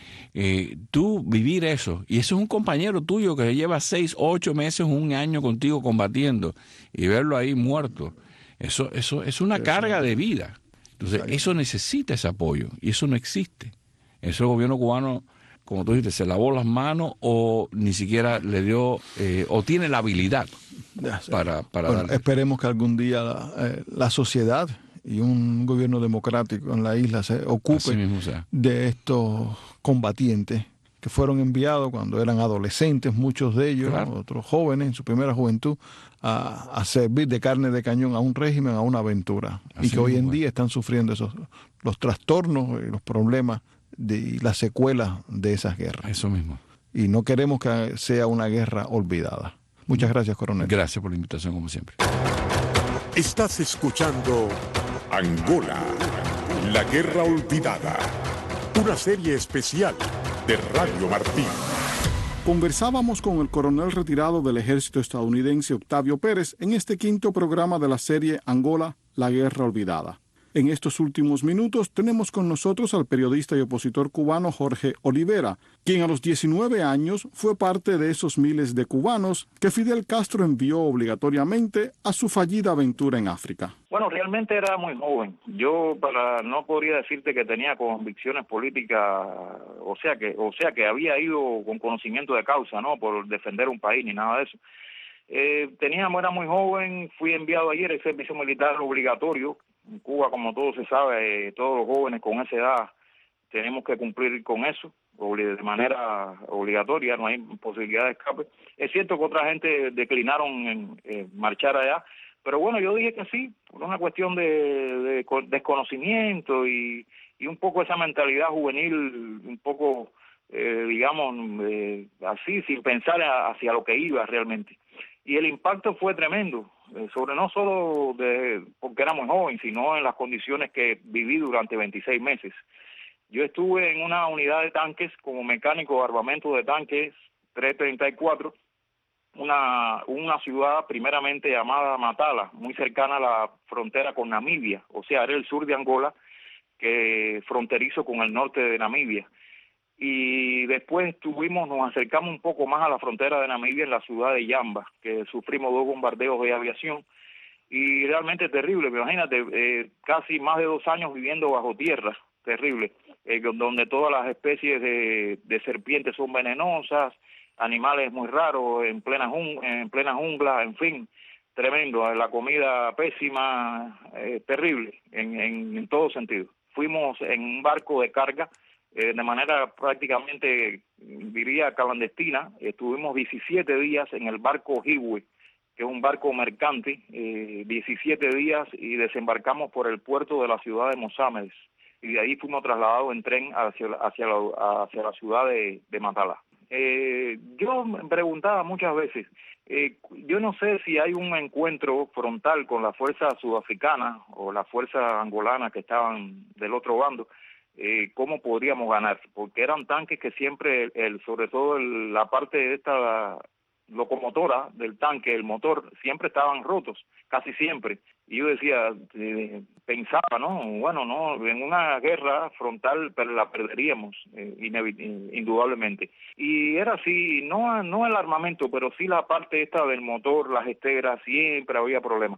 tú vivir eso, y eso es un compañero tuyo que lleva 6, 8 meses, 1 año contigo combatiendo, y verlo ahí muerto, eso es una carga de vida. Entonces, eso necesita ese apoyo, y eso no existe. Eso el gobierno cubano, como tú dijiste, se lavó las manos o ni siquiera le dio, o tiene la habilidad para darle. Esperemos que algún día la sociedad y un gobierno democrático en la isla se ocupe de estos combatientes que fueron enviados cuando eran adolescentes, muchos de ellos, claro, otros jóvenes en su primera juventud, a servir de carne de cañón a un régimen, a una aventura. Así y que hoy en día están sufriendo los trastornos y los problemas y las secuelas de esas guerras. Eso mismo. Y no queremos que sea una guerra olvidada. Muchas gracias, coronel. Gracias por la invitación, como siempre. Estás escuchando Angola, la guerra olvidada. Una serie especial de Radio Martí. Conversábamos con el coronel retirado del ejército estadounidense Octavio Pérez en este 5º programa de la serie Angola, la guerra olvidada. En estos últimos minutos tenemos con nosotros al periodista y opositor cubano Jorge Olivera, quien a los 19 años fue parte de esos miles de cubanos que Fidel Castro envió obligatoriamente a su fallida aventura en África. Bueno, realmente era muy joven. Yo no podría decirte que tenía convicciones políticas, o sea que había ido con conocimiento de causa, ¿no? Por defender un país ni nada de eso. Era muy joven, fui enviado ayer al servicio militar obligatorio. En Cuba, como todo se sabe, todos los jóvenes con esa edad tenemos que cumplir con eso de manera obligatoria, no hay posibilidad de escape. Es cierto que otra gente declinaron en marchar allá, pero bueno, yo dije que sí, por una cuestión de desconocimiento y un poco esa mentalidad juvenil, un poco, así, sin pensar hacia lo que iba realmente. Y el impacto fue tremendo, no solo porque era muy joven, sino en las condiciones que viví durante 26 meses. Yo estuve en una unidad de tanques como mecánico de armamento de tanques 334, una ciudad primeramente llamada Matala, muy cercana a la frontera con Namibia, o sea, era el sur de Angola, fronterizo con el norte de Namibia. Y después nos acercamos un poco más a la frontera de Namibia en la ciudad de Yamba, que sufrimos 2 bombardeos de aviación, y realmente terrible, imagínate, casi más de 2 años viviendo bajo tierra, terrible, donde todas las especies de serpientes son venenosas, animales muy raros, en plena jungla, en fin, tremendo, la comida pésima, terrible, en todo sentido. Fuimos en un barco de carga, de manera prácticamente, diría, clandestina. Estuvimos 17 días en el barco Hiwi, que es un barco mercante, 17 días, y desembarcamos por el puerto de la ciudad de Mozambique, y de ahí fuimos trasladados en tren hacia la ciudad de Matala. Yo me preguntaba muchas veces, yo no sé si hay un encuentro frontal con la fuerza sudafricana o la fuerza angolana que estaban del otro bando, cómo podríamos ganar, porque eran tanques que siempre, sobre todo la parte de esta locomotora del tanque, el motor, siempre estaban rotos, casi siempre. Y yo decía, pensaba, en una guerra frontal la perderíamos, indudablemente. Y era así, no el armamento, pero sí la parte esta del motor, las esteras, siempre había problemas.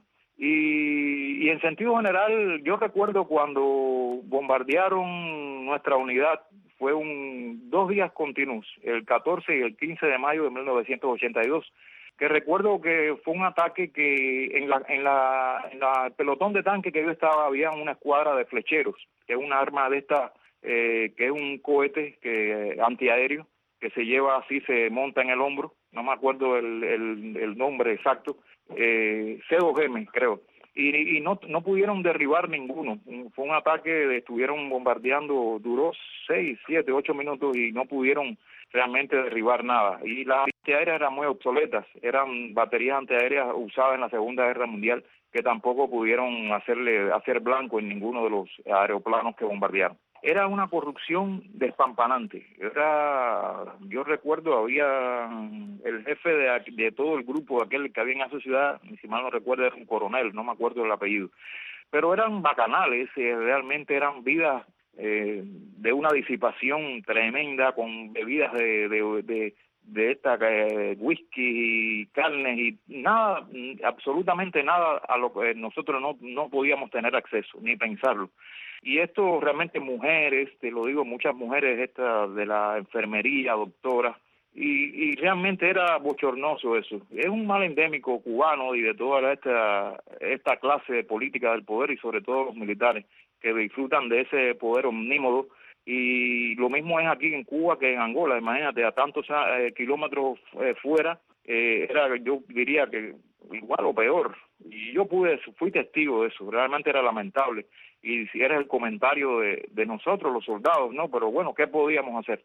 Y en sentido general, yo recuerdo cuando bombardearon nuestra unidad, fue 2 días continuos, el 14 y el 15 de mayo de 1982. que recuerdo que fue un ataque que en la pelotón de tanque que yo estaba había una escuadra de flecheros, que es una arma de esta, que es un cohete antiaéreo, que se lleva así, se monta en el hombro, no me acuerdo el nombre exacto, C2M creo, y no pudieron derribar ninguno. Fue un ataque, estuvieron bombardeando, duró 6, 7, 8 minutos y no pudieron realmente derribar nada. Y las antiaéreas eran muy obsoletas, eran baterías antiaéreas usadas en la Segunda Guerra Mundial que tampoco pudieron hacer blanco en ninguno de los aeroplanos que bombardearon. Era una corrupción despampanante. Yo recuerdo, había el jefe de todo el grupo, aquel que había en esa ciudad, si mal no recuerdo, era un coronel, no me acuerdo el apellido. Pero eran bacanales, realmente eran vidas de una disipación tremenda, con bebidas de esta whisky y carnes y nada, absolutamente nada a lo que nosotros no podíamos tener acceso, ni pensarlo. Y esto realmente mujeres, te lo digo, muchas mujeres estas de la enfermería, doctoras, y realmente era bochornoso eso. Es un mal endémico cubano y de toda esta clase de política del poder y sobre todo los militares que disfrutan de ese poder omnímodo. Y lo mismo es aquí en Cuba que en Angola, imagínate, a tantos kilómetros fuera, yo diría que igual o peor. Y yo fui testigo de eso, realmente era lamentable. Y si era el comentario de nosotros, los soldados, ¿no? Pero bueno, ¿qué podíamos hacer?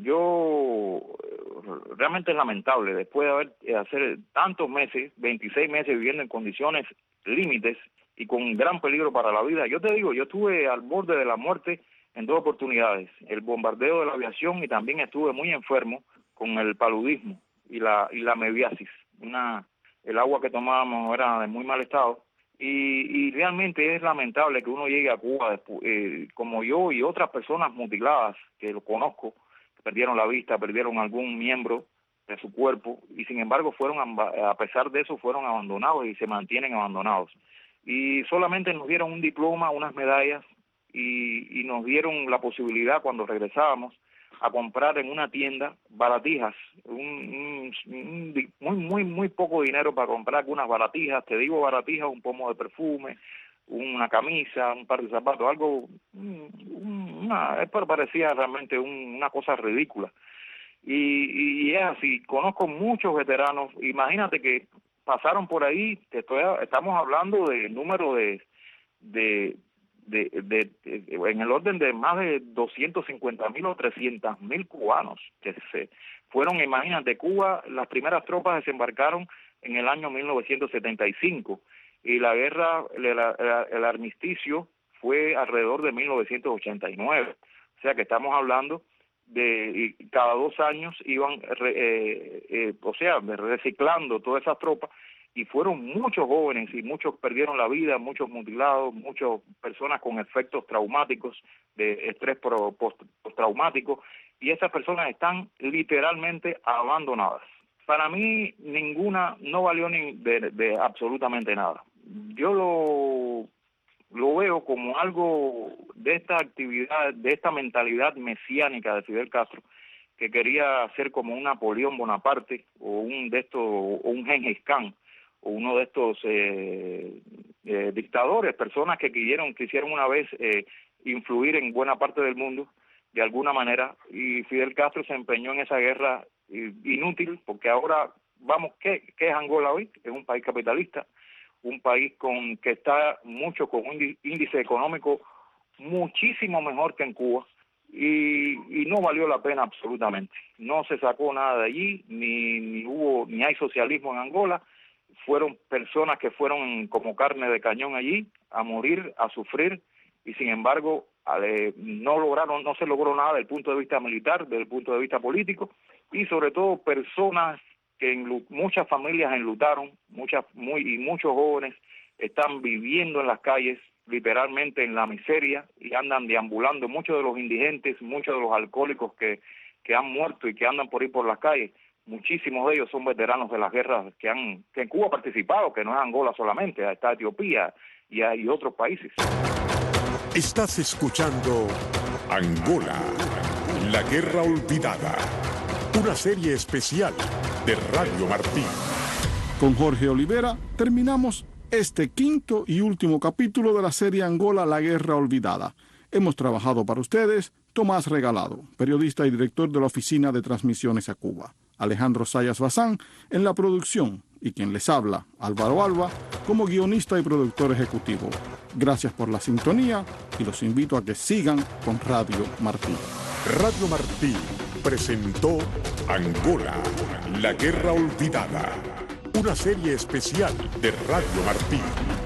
Realmente es lamentable, después de hacer tantos meses, 26 meses viviendo en condiciones límites y con gran peligro para la vida. Yo te digo, yo estuve al borde de la muerte en 2 oportunidades, el bombardeo de la aviación y también estuve muy enfermo con el paludismo y la mebiasis. El agua que tomábamos era de muy mal estado y realmente es lamentable que uno llegue a Cuba como yo y otras personas mutiladas que lo conozco, que perdieron la vista, perdieron algún miembro de su cuerpo y sin embargo a pesar de eso fueron abandonados y se mantienen abandonados. Y solamente nos dieron un diploma, unas medallas y nos dieron la posibilidad cuando regresábamos a comprar en una tienda baratijas, muy poco dinero para comprar algunas baratijas, te digo baratijas, un pomo de perfume, una camisa, un par de zapatos, algo, parecía realmente una cosa ridícula. Y es así, conozco muchos veteranos, imagínate que pasaron por ahí, estamos hablando de número en el orden de más de 250,000 o 300,000 cubanos que se fueron. Imagínate, Cuba, las primeras tropas desembarcaron en el año 1975 y la guerra, el armisticio fue alrededor de 1989, o sea que estamos hablando de cada 2 años iban reciclando todas esas tropas. Y fueron muchos jóvenes y muchos perdieron la vida, muchos mutilados, muchas personas con efectos traumáticos, de estrés postraumático, y esas personas están literalmente abandonadas. Para mí ninguna no valió de absolutamente nada. Yo lo veo como algo de esta actividad, de esta mentalidad mesiánica de Fidel Castro, que quería ser como un Napoleón Bonaparte o un Gengis Khan, o uno de estos dictadores, personas que quisieron una vez influir en buena parte del mundo de alguna manera, y Fidel Castro se empeñó en esa guerra inútil, porque ahora, ¿qué es Angola hoy? Es un país capitalista, un país que está con un índice económico muchísimo mejor que en Cuba, y no valió la pena absolutamente. No se sacó nada de allí, ni hay socialismo en Angola. Fueron personas que fueron como carne de cañón allí, a morir, a sufrir, y sin embargo no se logró nada desde el punto de vista militar, desde el punto de vista político, y sobre todo personas muchas familias enlutaron, muchos jóvenes están viviendo en las calles, literalmente en la miseria, y andan deambulando, muchos de los indigentes, muchos de los alcohólicos que han muerto y que andan por ahí por las calles. Muchísimos de ellos son veteranos de las guerras que en Cuba ha participado, que no es Angola solamente, está Etiopía y hay otros países. Estás escuchando Angola, la guerra olvidada, una serie especial de Radio Martí. Con Jorge Olivera terminamos este quinto y último capítulo de la serie Angola, la guerra olvidada. Hemos trabajado para ustedes Tomás Regalado, periodista y director de la Oficina de Transmisiones a Cuba, Alejandro Sayas Bazán en la producción y quien les habla, Álvaro Alba, como guionista y productor ejecutivo. Gracias por la sintonía y los invito a que sigan con Radio Martí. Radio Martí presentó Angola, la guerra olvidada, una serie especial de Radio Martí.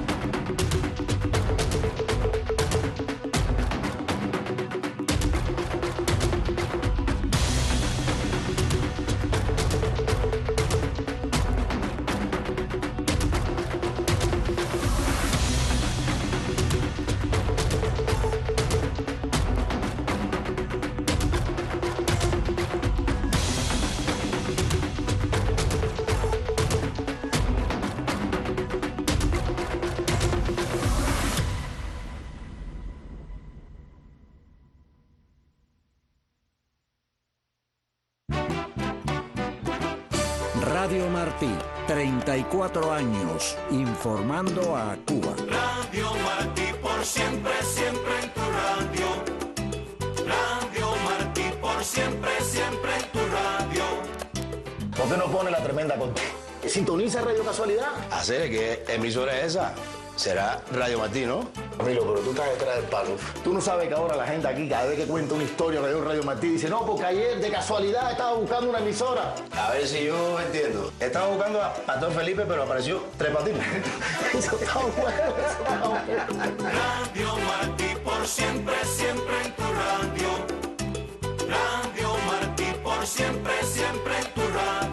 Radio Martí, 34 años, informando a Cuba. Radio Martí, por siempre, siempre en tu radio. Radio Martí, por siempre, siempre en tu radio. ¿Por qué no pone la tremenda contigo? ¿Sintoniza Radio Casualidad? Hacer que emisora es esa. Será Radio Martí, ¿no? Camilo, pero tú estás detrás del palo. Tú no sabes que ahora la gente aquí, cada vez que cuenta una historia de Radio Martí, dice, no, porque ayer de casualidad estaba buscando una emisora. A ver si yo entiendo. Estaba buscando a Pastor Felipe, pero apareció Tres Patines. Eso está bueno, eso está bueno. Radio Martí, por siempre, siempre en tu radio. Radio Martí, por siempre, siempre en tu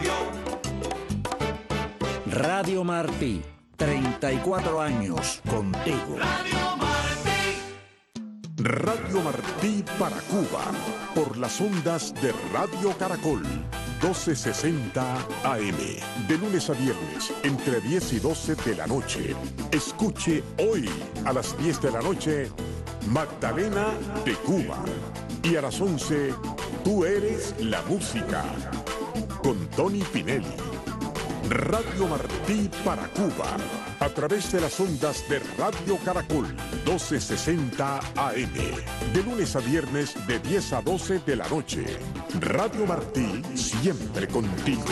radio. Radio Martí, 34 años, contigo. Radio Martí. Radio Martí para Cuba, por las ondas de Radio Caracol, 1260 AM, de lunes a viernes, entre 10 y 12 de la noche. Escuche hoy a las 10 de la noche, Magdalena de Cuba. Y a las 11, Tú eres la música, con Tony Pinelli. Radio Martí para Cuba, a través de las ondas de Radio Caracol, 1260 AM, de lunes a viernes de 10 a 12 de la noche. Radio Martí, siempre contigo.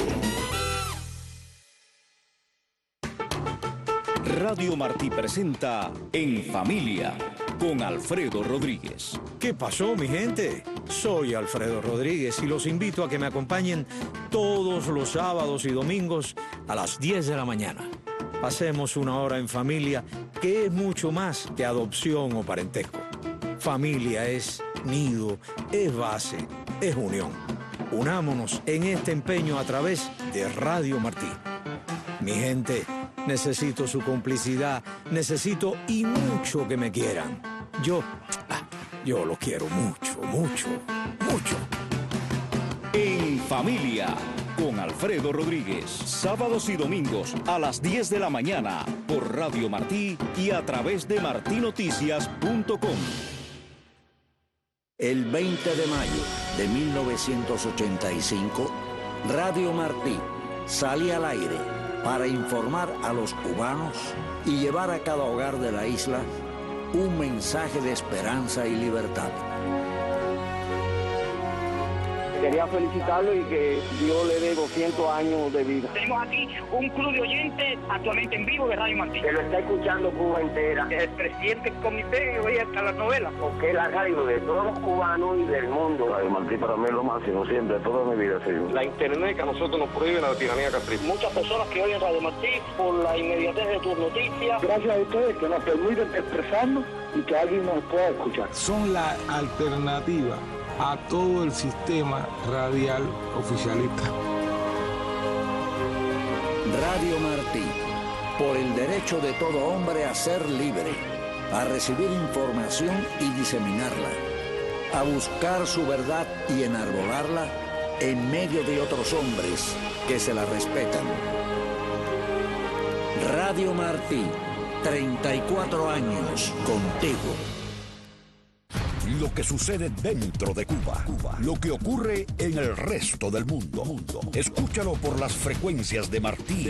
Radio Martí presenta En Familia con Alfredo Rodríguez. ¿Qué pasó, mi gente? Soy Alfredo Rodríguez y los invito a que me acompañen todos los sábados y domingos a las 10 de la mañana. Pasemos una hora en familia, que es mucho más que adopción o parentesco. Familia es nido, es base, es unión. Unámonos en este empeño a través de Radio Martí. Mi gente, necesito su complicidad, necesito y mucho que me quieran. Yo los quiero mucho, mucho, mucho. En Familia con Alfredo Rodríguez. Sábados y domingos a las 10 de la mañana por Radio Martí y a través de martinoticias.com. El 20 de mayo de 1985, Radio Martí salía al aire para informar a los cubanos y llevar a cada hogar de la isla un mensaje de esperanza y libertad. Quería felicitarlo y que Dios le dé 200 años de vida. Tenemos aquí un club de oyentes actualmente en vivo de Radio Martí. Que lo está escuchando Cuba entera. El presidente del comité oye hasta las novelas. Porque es la radio de todos los cubanos y del mundo. Radio Martí para mí es lo máximo, siempre, toda mi vida. Sí. La internet que a nosotros nos prohíbe la tiranía capricha. Muchas personas que oyen Radio Martí por la inmediatez de tus noticias. Gracias a ustedes que nos permiten expresarnos y que alguien nos pueda escuchar. Son la alternativa a todo el sistema radial oficialista. Radio Martí, por el derecho de todo hombre a ser libre, a recibir información y diseminarla, a buscar su verdad y enarbolarla en medio de otros hombres que se la respetan. Radio Martí, 34 años contigo. Lo que sucede dentro de Cuba, lo que ocurre en el resto del mundo. Escúchalo por las frecuencias de Martí.